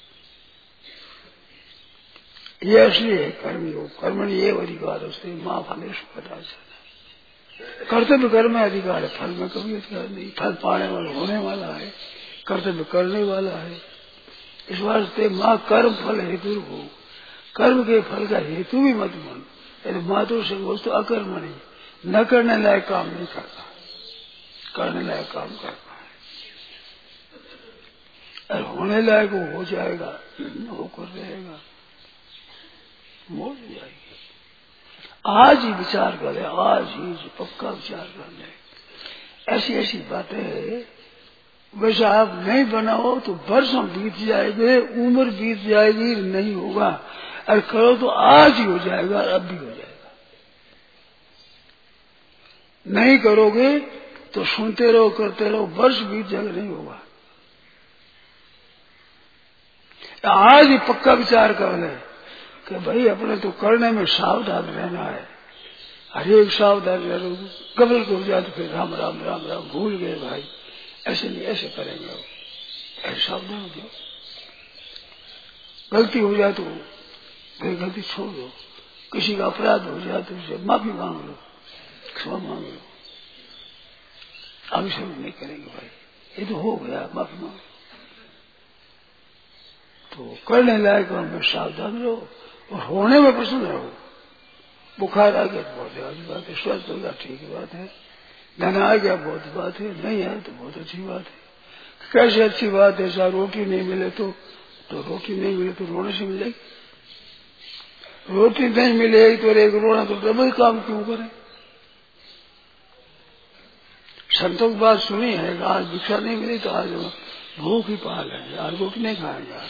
ये असली है कर्म योग। कर्मण ये अधिकार उससे माँ फलेश पता चला। कर्तव्य कर्म में अधिकार है, फल में कभी अधिकार नहीं। फल पाने वाला होने वाला है, कर्तव्य करने वाला है। इस वास्ते माँ कर्म फल हेतु हो, कर्म के फल का हेतु भी मत मान। यदि मातु से हो तो अकर्म नहीं, न करने लायक काम नहीं करता, करने लायक काम करता है। और होने लायक वो हो जाएगा, होकर रहेगा, मोड़ जाएगी। आज ही विचार करें, आज ही पक्का विचार कर ले। ऐसी ऐसी बातें वैसे आप नहीं बनाओ तो वर्षों बीत जाएंगे, उम्र बीत जाएगी, नहीं होगा। और करो तो आज ही हो जाएगा, अब भी हो जाएगा। नहीं करोगे तो सुनते रहो, करते रहो, वर्ष बीत जाएगा, नहीं होगा। आज ही पक्का विचार कर ले कि भाई अपने तो करने में सावधान रहना है। हर एक सावधान रहो, कबल को हो जाए तो फिर राम राम राम राम भूल गए भाई, ऐसे नहीं, ऐसे करेंगे। ऐसे सावधान हो जाओ। गलती हो जाए तो फिर गलती छोड़ दो। किसी का अपराध हो जाए तो उसे माफी मांग लो, क्षमा मांग लो। अभी सब नहीं करेंगे भाई, ये तो हो गया, माफी मांग लो। तो करने लायक में सावधान रहो और होने में प्रसन्न रहो। बुखार आ गया तो बहुत अच्छी बात है, स्वस्थ हो गया ठीक बात है, धन आ गया बहुत बात है, नहीं है तो बहुत अच्छी बात है। कैसे अच्छी बात है? ऐसा रोटी नहीं मिले तो तो रोटी नहीं मिले तो रोने से मिलेगी। रोटी नहीं मिलेगी तो एक रोना तो डबल काम क्यों करे? संतों की बात सुनी है, आज भिक्षा नहीं मिली तो आज भूख ही पाल है, आज रोटी नहीं खाएंगे। आज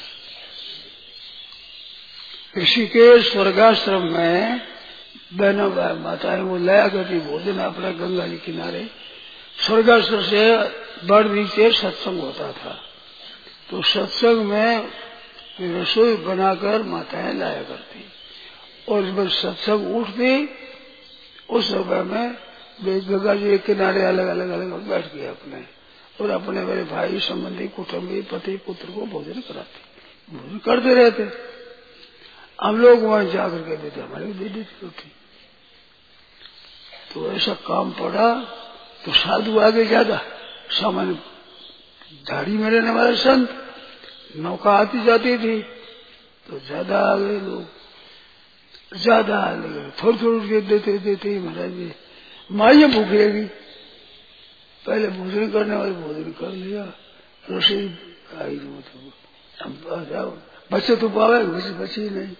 ऋषिकेश स्वर्गाश्रम में बहनों माता है, वो लया करती भोजन अपना गंगा जी किनारे। स्वर्गाश्रम से बड़ नीचे सत्संग होता था, तो सत्संग में रसोई बनाकर माताएं लाया करती और जब सत्संग उठती उस समय में वे गंगा जी के किनारे अलग अलग अलग बैठ गए अपने और अपने बड़े भाई संबंधी कुटुंबी पति पुत्र को भोजन कराते, भोजन करते रहते। हम लोग वहां जाकर के देते, हमारे दे देते रोटी। तो ऐसा काम पड़ा तो साधु आगे ज्यादा, सामान्य झाड़ी में रहने वाले संत, नौका आती जाती थी तो ज्यादा आ गए लोग, ज्यादा आ गए। थोड़ी थोड़ी देते देते महाराज जी माइया भूख रहेगी, पहले भोजन करने वाले भोजन कर लिया, रसोई आई तो बच्चे तो पावे, बच्चे ही नहीं।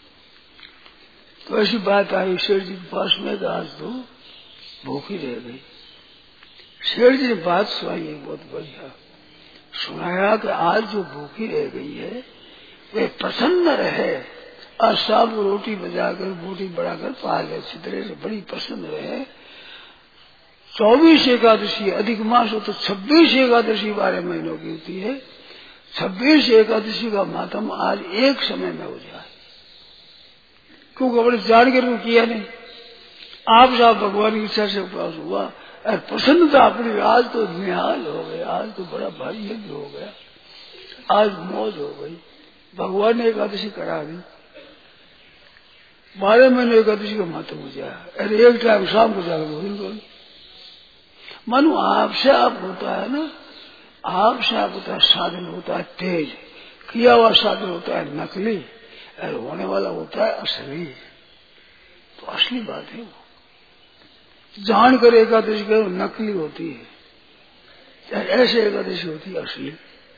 तो ऐसी बात आई शेर जी के पास में, आज तो भूखी रह गई। शेर जी ने बात सुनाई है बहुत बढ़िया, सुनाया कि आज जो भूखी रह गई है वे प्रसन्न रहे और सब रोटी बजाकर बोटी बढ़ाकर पा ले, अच्छी तरह से बड़ी प्रसन्न रहे। चौबीस एकादशी अधिक मास हो तो छब्बीस एकादशी बारह महीनों की होती है। छब्बीस एकादशी का मातम आज एक समय में हो जाए, क्योंकि अपने जान के रूप किया नहीं, आप साहब भगवान की इच्छा से उपवास हुआ और प्रसन्नता अपनी आज तो निहाल हो गए, आज तो बड़ा भारी यज्ञ हो गया, आज मौज हो गई, भगवान ने एकादशी करा दी। बारह महीने एकादशी का महत्व हो जाए। अरे एक टाइम शाम को जाकर भोजन करो। मानो आपसे आप होता है ना, आपसे आप होता है साधन होता है तेज, किया हुआ साधन होता है नकली, और होने वाला होता है असली। तो असली बात है वो। जान कर एकादशी करो नकली होती है, ऐसे एकादशी होती है असली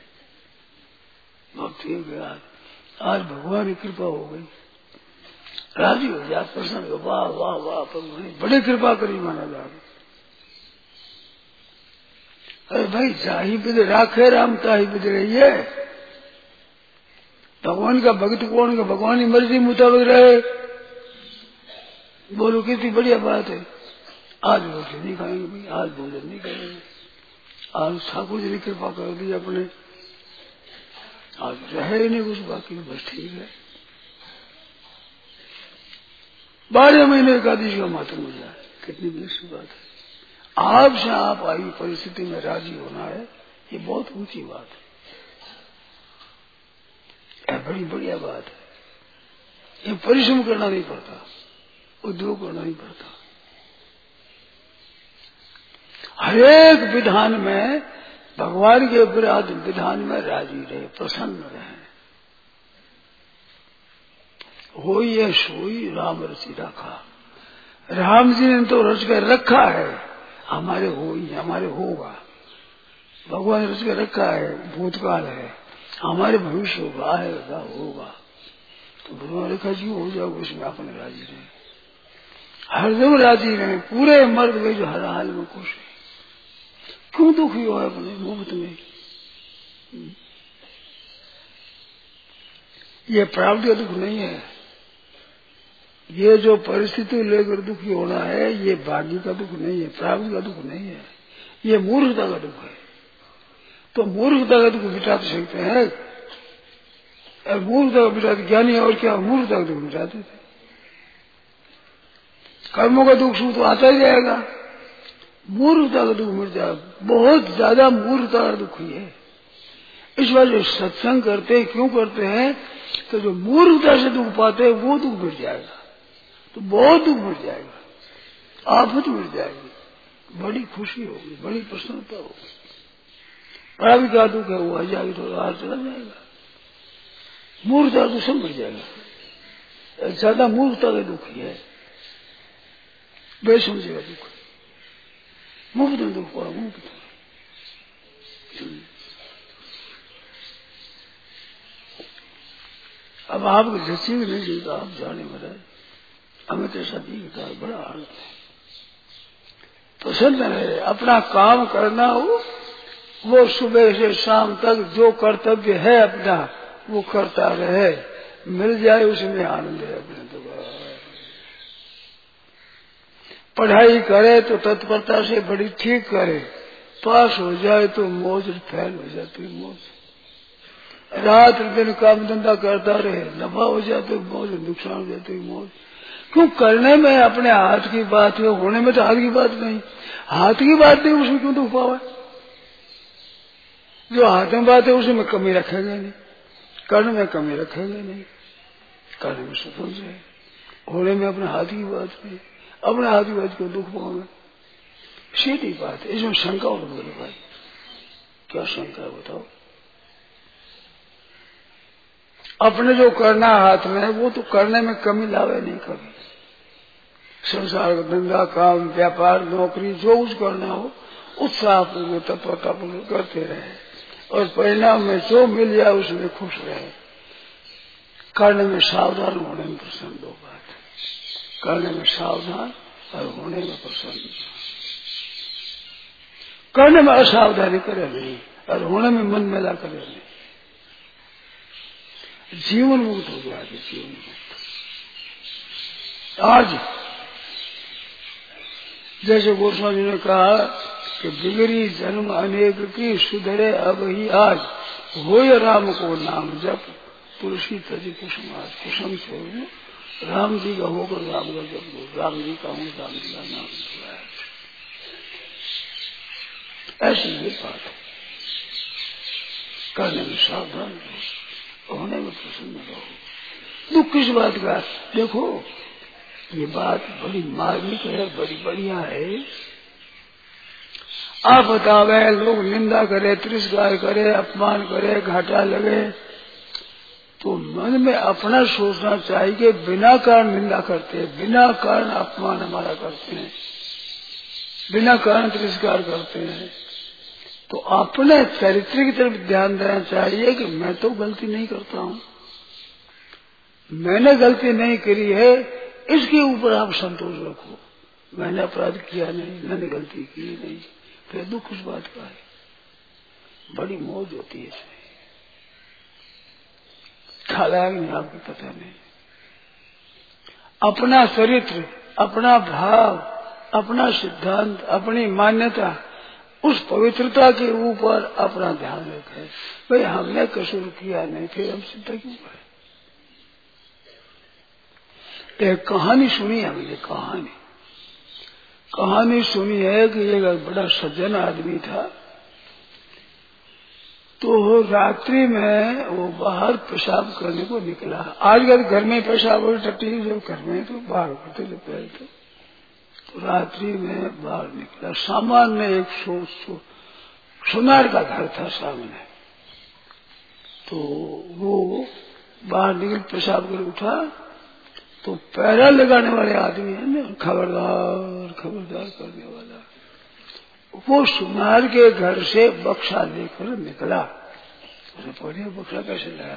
भक्ति के। आज आज भगवान की कृपा हो गई, राजी हो जाए, प्रसन्न हो, वाह वाह वाह प्रभु ने बड़ी कृपा करी महाराज। अरे भाई जाही बिद राखे राम ताही बिद रही है। भगवान का भक्त कौन का भगवान की मर्जी मुताबिक रहे। बोलो कितनी बढ़िया बात है। आज रोटी नहीं खाएंगे भाई, आज भोजन नहीं करेंगे, आज ठाकुर जी ने कृपा कर दी अपने, आज रहे नहीं कुछ बाकी, बस ठीक है। बारह महीने एकादशी का मात्र मिल जाए, कितनी बड़ी बात है। आपसे आप आई परिस्थिति में राजी होना है, ये बहुत ऊंची बात है, यह बड़ी बढ़िया बात है। ये परिश्रम करना नहीं पड़ता, उद्योग करना नहीं पड़ता। हरेक विधान में भगवान के विराध विधान में राजी रहे, प्रसन्न रहे। हो ये सोई राम रचि रखा। राम जी ने तो रच कर रखा है, हमारे हो ही हमारे होगा। भगवान रच कर रखा है, भूतकाल है, हमारे भविष्य होगा, आएगा होगा। तो भगवान रेखा जी हो जाओ, उसमें अपने राजी रहे, हरदम राजी रहे। पूरे मर्द गए जो हर हाल में खुश है। क्यों दुखी हो अपने मुफ्त में? ये प्राप्ति का दुख नहीं है। ये जो परिस्थिति लेकर दुखी होना है, ये भाग्य का दुख नहीं है, प्राप्ति का दुख नहीं है, ये मूर्खता का दुख है। तो मूर्खता का दुख मिटा सकते हैं, और मूर्खता का मिटाते ज्ञानी और क्या मूर्खता का दुख मिटाते थे। कर्मों का दुख सुख तो आता ही जाएगा, मूर्खता का दुख मिट जाए। बहुत ज्यादा मूर्खता का दुख ही है। इस वजह से सत्संग करते हैं, क्यों करते हैं? तो जो मूर्खता से दुख पाते हैं वो दुख मिट जाएगा, तो बहुत दुख मिट जाएगा, आफत मिट जाएगी, बड़ी खुशी होगी, बड़ी प्रसन्नता होगी। प्राप्ति का दुख है वो आ जाएगी, तो बाहर चला जाएगा। मूर्खता तो सब मिट जाएगा। ज्यादा मूर्खता का दुख ही है, बेसमझे का दुख, मुफ्त में दुख पड़ा, मुफ्त में। अब आप जैसे भी नहीं जीता, आप जाने वाला हमें तो ऐसा दिखता है, बड़ा हालत है। प्रसन्न रहे, अपना काम करना हो, वो सुबह से शाम तक जो कर्तव्य है अपना वो करता रहे, मिल जाए उसमें आनंद है अपने। तो पढ़ाई करे तो तत्परता से बड़ी ठीक करे, पास हो जाए तो मौज, फैल हो जाती मौज। रात दिन काम धंधा करता रहे, नफा हो जाते मौज, नुकसान हो जाते मौज। क्यों? करने में अपने हाथ की बात है, होने में तो हाथ की बात नहीं। हाथ की बात नहीं, उसमें क्यों दुख पावा? जो हाथ में बात है उसमें कमी रखेगा नहीं, करने में कमी रखेगा नहीं, करने में स्वतंत्र है, होने में अपने हाथ की बात नहीं, अपने हाथ की बात को दुख पाओगे। सीधी बात है, इसमें शंका हो मेरे भाई, क्या शंका है बताओ? अपने जो करना हाथ में है वो तो करने में कमी लावे नहीं कभी। संसार का धंधा काम व्यापार नौकरी जो कुछ करना हो उत्साहपूर्वक तत्परतापूर्वक करते रहे, और परिणाम में जो मिल जाए उसमें खुश रहे। करने में सावधान, होने में प्रसन्न। दो बात, करने में सावधान और होने में प्रसन्न। करने में असावधानी करे नहीं और होने में मन मेला करे नहीं, जीवन मुक्त हो गया। जीवन मुक्त आज जैसे गोस्वामी ने कहा कि बिगड़ी जन्म अनेक की सुधरे अब ही आज, हो राम को नाम जप तुलसी तजी कुसुम। आज कुसुम छोड़ राम जी का होकर राम का जप लो, राम जी का हूँ, राम जी का नाम है। ऐसी ये बात है। करने में सावधान रहो, होने में प्रसन्न रहो। दुख किस बात का? देखो ये बात बड़ी मार्मिक है, बड़ी बढ़िया है। आप बतावे लोग निंदा करे, तिरस्कार करे, अपमान करे, घाटा लगे, तो मन में अपना सोचना चाहिए कि बिना कारण निंदा करते हैं, बिना कारण अपमान हमारा करते हैं, बिना कारण तिरस्कार करते हैं, तो अपने चरित्र की तरफ ध्यान देना चाहिए कि मैं तो गलती नहीं करता हूँ, मैंने गलती नहीं करी है, इसके ऊपर आप संतोष रखो। मैंने अपराध किया नहीं, मैंने गलती की नहीं, फिर दुख उस बात का है। बड़ी मौज होती है इसमें, ख्याल नहीं आपको पता नहीं। अपना चरित्र, अपना भाव, अपना सिद्धांत, अपनी मान्यता, उस पवित्रता के ऊपर अपना ध्यान रखें। भाई हमने कसूर किया नहीं, फिर हम चिंता क्यों करें? एक कहानी सुनी हमने, कहानी कहानी सुनी है कि एक बड़ा सज्जन आदमी था, तो रात्रि में वो बाहर पेशाब करने को निकला। आजकल घर में पेशाब और टट्टी जब घर में तो बाहर करते पहले तो, तो रात्रि में बाहर निकला। सामान्य एक सो, सो, सोनार का घर था सामने, तो वो बाहर निकल पेशाब कर उठा, तो पैरा लगाने वाले आदमी है ना, खबरदार खबरदार करने वाला, वो सुनार के घर से बक्सा लेकर निकला। उसे पढ़िए बक्सा कैसे लाया?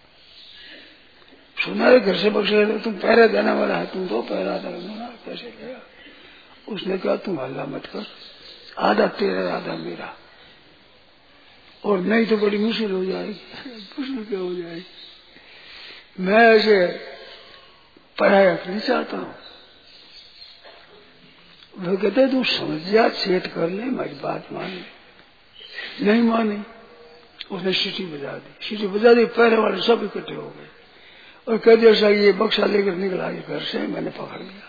सुनार के घर से बक्सा ले, तुम पैरा देने वाला है, तुम तो पैरा देना कैसे गया? उसने कहा तुम हल्ला मत कर, आधा तेरा आधा मेरा, और नहीं तो बड़ी मुश्किल हो जाएगी। मुश्किल क्या हो जाएगी? मैं ऐसे पढ़ाया नहीं चाहता हूँ। वो कहते तू समझ जा, सेट कर ले, मेरी बात मान ले। नहीं मानी, उसने सीटी बजा दी, सीटी बजा दी, पैरे वाले सब इकट्ठे हो गए और कह दिया सर ये बक्सा लेकर निकला ये घर से, मैंने पकड़ लिया।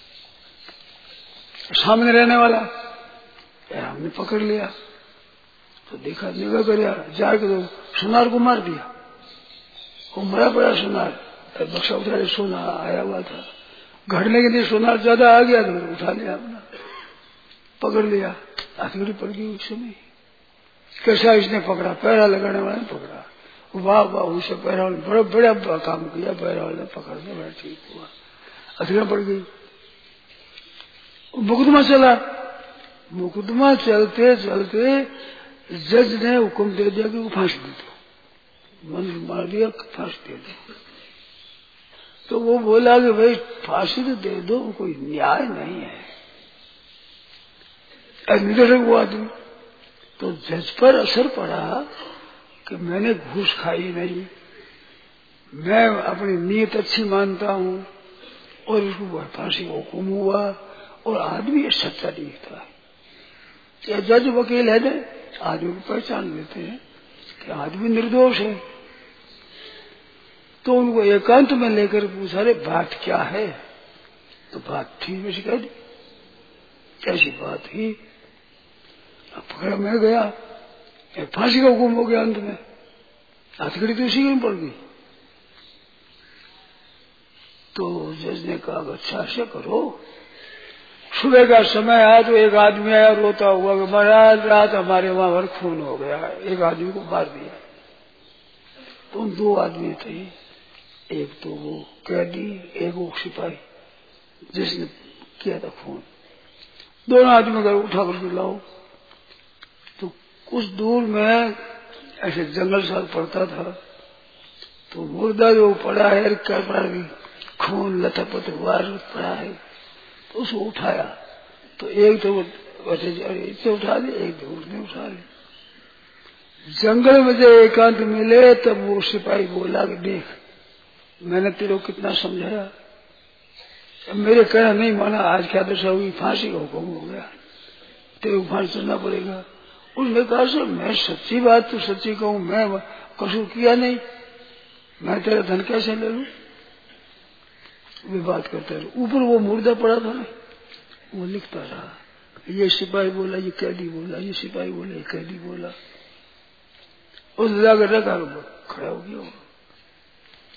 सामने रहने वाला हमने पकड़ लिया, तो देखा निगाह कर जाके तो सुनार को मार दिया। वो मरा पड़ा सुनार, बक्सा उठा, सोना आया हुआ था, घड़ने के लिए सोना ज्यादा आ गया तो उठा लिया, अपना पकड़ लिया। हथकड़ी पड़ गई उस समय। कैसा इसने पकड़ा? पैरा लगाने वाले ने पकड़ा। वाह वाह, उसे पैरा वाले बड़ा बड़ा काम किया, पैरा वाले ने पकड़ लिया, बड़ा ठीक हुआ। हथकड़ी पड़ गई, मुकदमा चला। मुकदमा चलते चलते जज ने हुक्म दे दिया कि वो फांसी दे दो, मन मार दिया, फांसी दे दो। तो वो बोला कि भाई फांसी तो दे दो, कोई न्याय नहीं है, निर्दोष हुआ आदमी। तो जज पर असर पड़ा कि मैंने घूस खाई नहीं, मैं अपनी नीयत अच्छी मानता हूँ, और उसको फांसी को हुक्म हुआ, और आदमी सच्चा दिखता है। या जज वकील है ना, आदमी को पहचान लेते हैं कि आदमी निर्दोष है। तो उनको एकांत में लेकर पूछा, रे बात क्या है? तो बात ठीक वैसे कह दी, कैसी बात ही? अब पकड़ा मैं गया, फांसी का हुक्म हो गया, अंत में हथकड़ी तो इसी में पड़ गई। तो जज ने कहा अच्छा से करो। सुबह का समय आया तो एक आदमी आया रोता हुआ कि महाराज रात हमारे वहां भर खून हो गया, एक आदमी को मार दिया। तो दो आदमी थे, एक तो वो कैदी, एक वो सिपाही जिसने किया था खून। दोनों आदमी अगर उठा करके लाओ, तो कुछ दूर में ऐसे जंगल सा पड़ता था, तो मुर्दा जो पड़ा है, क्या पड़ा है, खून लथपथ हुआ पड़ा है, तो उसको उठाया। तो एक तो इसे उठा ले, एक तो उसने उठा ले। जंगल में जब एकांत मिले तब वो सिपाही बोला कि देख मैंने तेरे को कितना समझाया, मेरे कहना नहीं माना, आज क्या दशा हुई, फांसी का हुक्म हो गया, तेरे को फांसी चलना पड़ेगा। उसने कहा सर मैं सच्ची बात तो सच्ची कहूँ, मैं कसूर किया नहीं, मैं तेरा धन कैसे ले लूं? वे बात करते रहे। ऊपर वो मुर्दा पड़ा था ना, वो लिखता रहा, ये सिपाही बोला, ये कैदी बोला, ये सिपाही बोला, ये कैदी बोला। उस जाकर रखा खड़ा हो गया।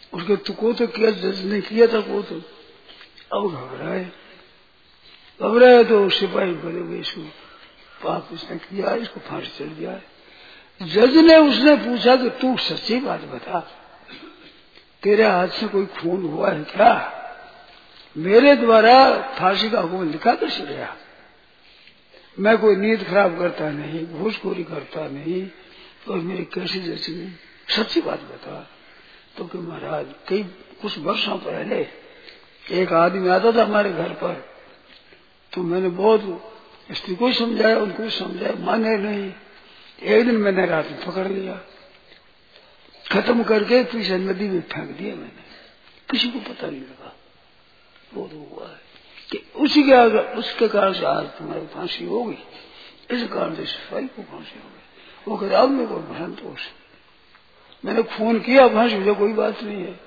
उसके तो को तो किया, जज ने किया था को तो, अब घबराए घबराए तो सिपाही बोले भाई इसको पाप इसने किया, इसको फांसी चढ़ जाए। जज ने उसने पूछा कि तू सच्ची बात बता, तेरे हाथ से कोई खून हुआ है क्या? मेरे द्वारा फांसी का हुक्म लिखा कैसे गया? मैं कोई नींद खराब करता नहीं, घूसखोरी करता नहीं, और मेरी कैसी जैसी नहीं, सच्ची बात बता। तो कि महाराज कई कुछ वर्षों पहले एक आदमी आता था हमारे घर पर, तो मैंने बहुत स्त्री को समझाया, उनको समझाया, माने नहीं। एक दिन मैंने रात में पकड़ लिया, खत्म करके पीछे नदी में फेंक दिया मैंने, किसी को पता नहीं लगा। वो तो हुआ है कि उसी के आगे उसके कारण से आज तुम्हारी फांसी होगी, इस कारण से सिपाही को फांसी हो गई। वो कहते अब मेरे को संतोष, मैंने खून किया, फांसी मुझे कोई बात नहीं है।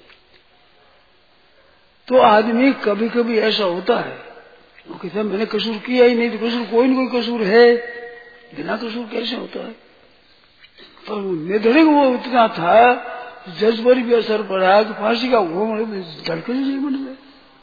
तो आदमी कभी कभी ऐसा होता है, वो कहते हैं मैंने कसूर किया ही नहीं, तो कसूर कोई न कोई कसूर है, बिना कसूर कैसे होता है? पर निर्धड़क वो इतना था, जज पर भी असर पड़ा कि फांसी का हुक्म धड़कन नहीं मन में।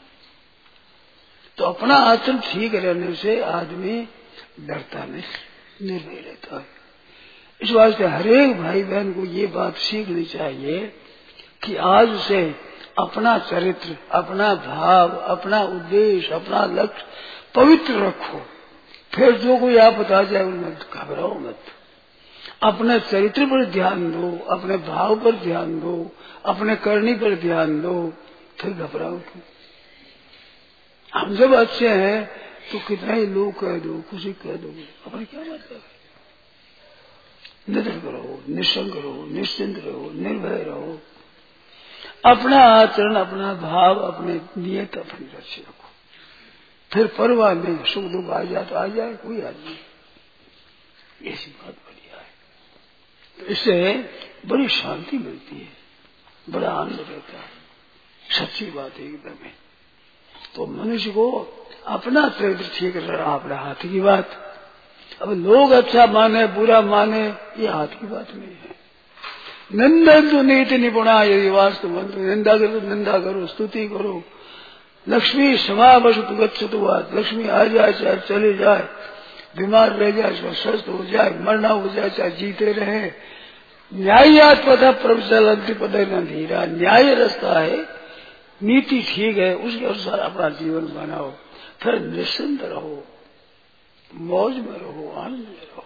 तो अपना आचरण ठीक रहने से आदमी डरता नहीं, निर्भय रहता है। इस वास्ते हरेक भाई बहन को ये बात सीखनी चाहिए कि आज से अपना चरित्र, अपना भाव, अपना उद्देश्य, अपना लक्ष्य पवित्र रखो। फिर जो कोई आप बता जाए उनमें घबराओ मत। अपने चरित्र पर ध्यान दो, अपने भाव पर ध्यान दो, अपने करनी पर ध्यान दो, फिर घबराओ क्यों? हम जब अच्छे हैं तो कितना ही लोग कह दो, कुछ ही कह दो, अपने क्या मतलब है? निर्भय रहो, निसंग रहो, निश्चिंत रहो, निर्भय रहो। अपना आचरण, अपना भाव, अपने नियत अपनी रक्षा रखो, फिर परवाह नहीं। सुख दुख आ जाए तो आ जाए, कोई आदमी, ऐसी बात बढ़िया है। तो इससे बड़ी शांति मिलती है, बड़ा आनंद रहता है, सच्ची बात है एकदम है। तो मनुष्य को अपना चरित्र ठीक रहा, अपने हाथ की बात। अब लोग अच्छा माने बुरा माने ये हाथ की बात नहीं है। निंदा तो नीति निपुणा, यदि वास्तव निंदा करो तो निंदा करो, स्तुति करो। लक्ष्मी समावशु तो गच्छतु बात, लक्ष्मी आ जाए चाहे चले जाए, बीमार रह जाए चाहे स्वस्थ हो जाए, मरना हो जाए चाहे जीते रहे। न्यायात पथा प्रवचलंति पदे न धीरा, न्याय रास्ता है, नीति ठीक है, उसके अनुसार अपना जीवन बनाओ, फिर निश्चिंत रहो, मौज में रहो, आनंद में रहो।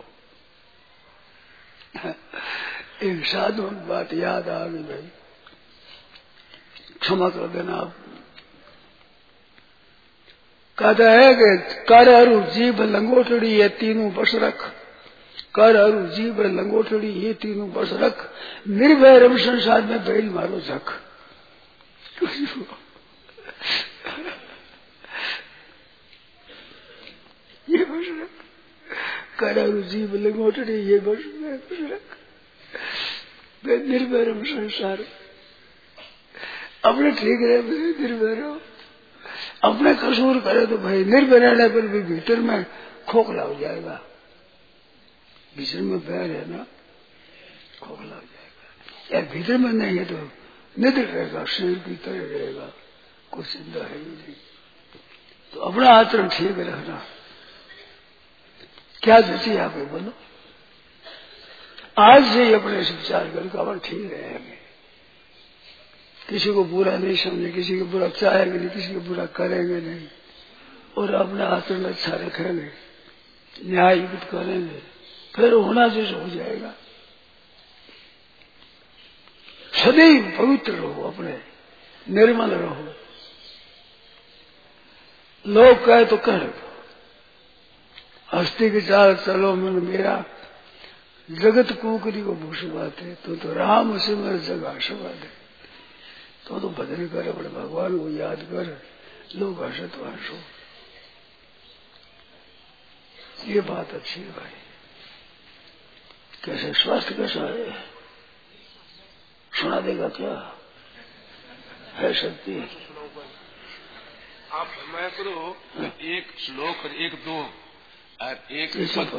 एक साधु बात याद आ गई भाई, क्षमा कर देना आप। कहता है कि कर अरु जीभ लंगोटड़ी ये तीनों बस रख, कर अरु जीभ लंगोटड़ी ये तीनों बस रख, निर्भय रम संसार में बैल मारो झक। ये बस रख, कर अरु जीभ लंगोटड़ी ये बस रख, निर्भय रम संसार। अपने ठीक रहे निर्भय रहो, अपने कसूर करे तो भाई निर्भय रहने पर भी भीतर में खोखला हो जाएगा, भीतर में बैर है ना, खोखला हो जाएगा। या भीतर में नहीं है तो निद्र रहेगा, शरीर की तरह रहेगा, कुछ चिंता है ही नहीं। तो अपना आचरण ठीक रखना। क्या जैसी आप बोलो, आज से ही अपने से विचार करके अपन ठीक रहेंगे, किसी को बुरा नहीं समझे, किसी को बुरा चाहेंगे नहीं, किसी को बुरा करेंगे नहीं, और अपना आचरण अच्छा रखेंगे, न्याय युक्त करेंगे, फिर होना जैसे हो जाएगा। सदैव पवित्र रहो, अपने निर्मल रहो। लोग कहे तो कह, हस्ती के चाल चलो मन मेरा, जगत कुकरी को भूष बात है, तो तो राम से मेरे जगह सवाद है। तो तो भजन कर, अपने भगवान को याद कर, लोग हर्षित हर्षो। ये बात अच्छी है भाई। कैसे स्वास्थ्य कैसा है, सुना देगा क्या है? शक्ति आप मैं करो एक श्लोक, एक दो और एक एक चौपाई,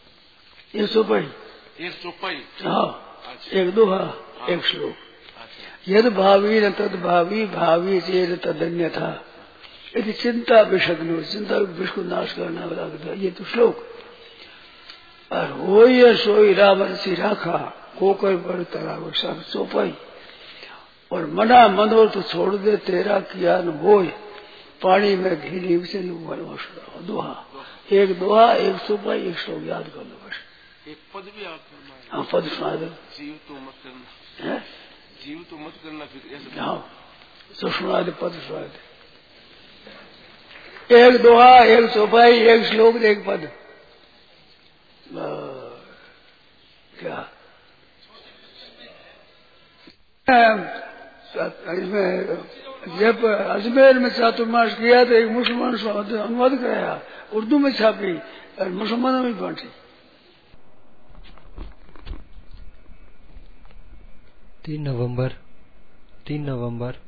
एक चौपाई, एक चौपाई। हाँ, एक दो, हाँ, एक श्लोक। यद भावी न तद भावी भावी चेत तदन्य था। यदि चिंता विषग्नो, चिंता विष को नाश करना वाला, ये तो श्लोक। और हो ये सोई रामरसी राखा, कोकर बड़ तराव सब चौपाई। और मना मनोर तो छोड़ दे तेरा किया न बोय, पानी में घी नीम से दोहा। एक दोहा, एक चौपाई, एक श्लोक याद कर लो बस। एक पद भी आप हाँ पद सुना दो। जीव तो मत करना, है जीव तो मत करना फिर ऐसे। हाँ तो सुना दे, पद सुना दे। एक दोहा, एक चौपाई, एक श्लोक, एक पद। क्या इसमें जब अजमेर में चातुर्मास किया तो एक मुसलमान अनुवाद कराया, उर्दू में छापी और मुसलमानों में बांटी। तीन नवंबर तीन नवंबर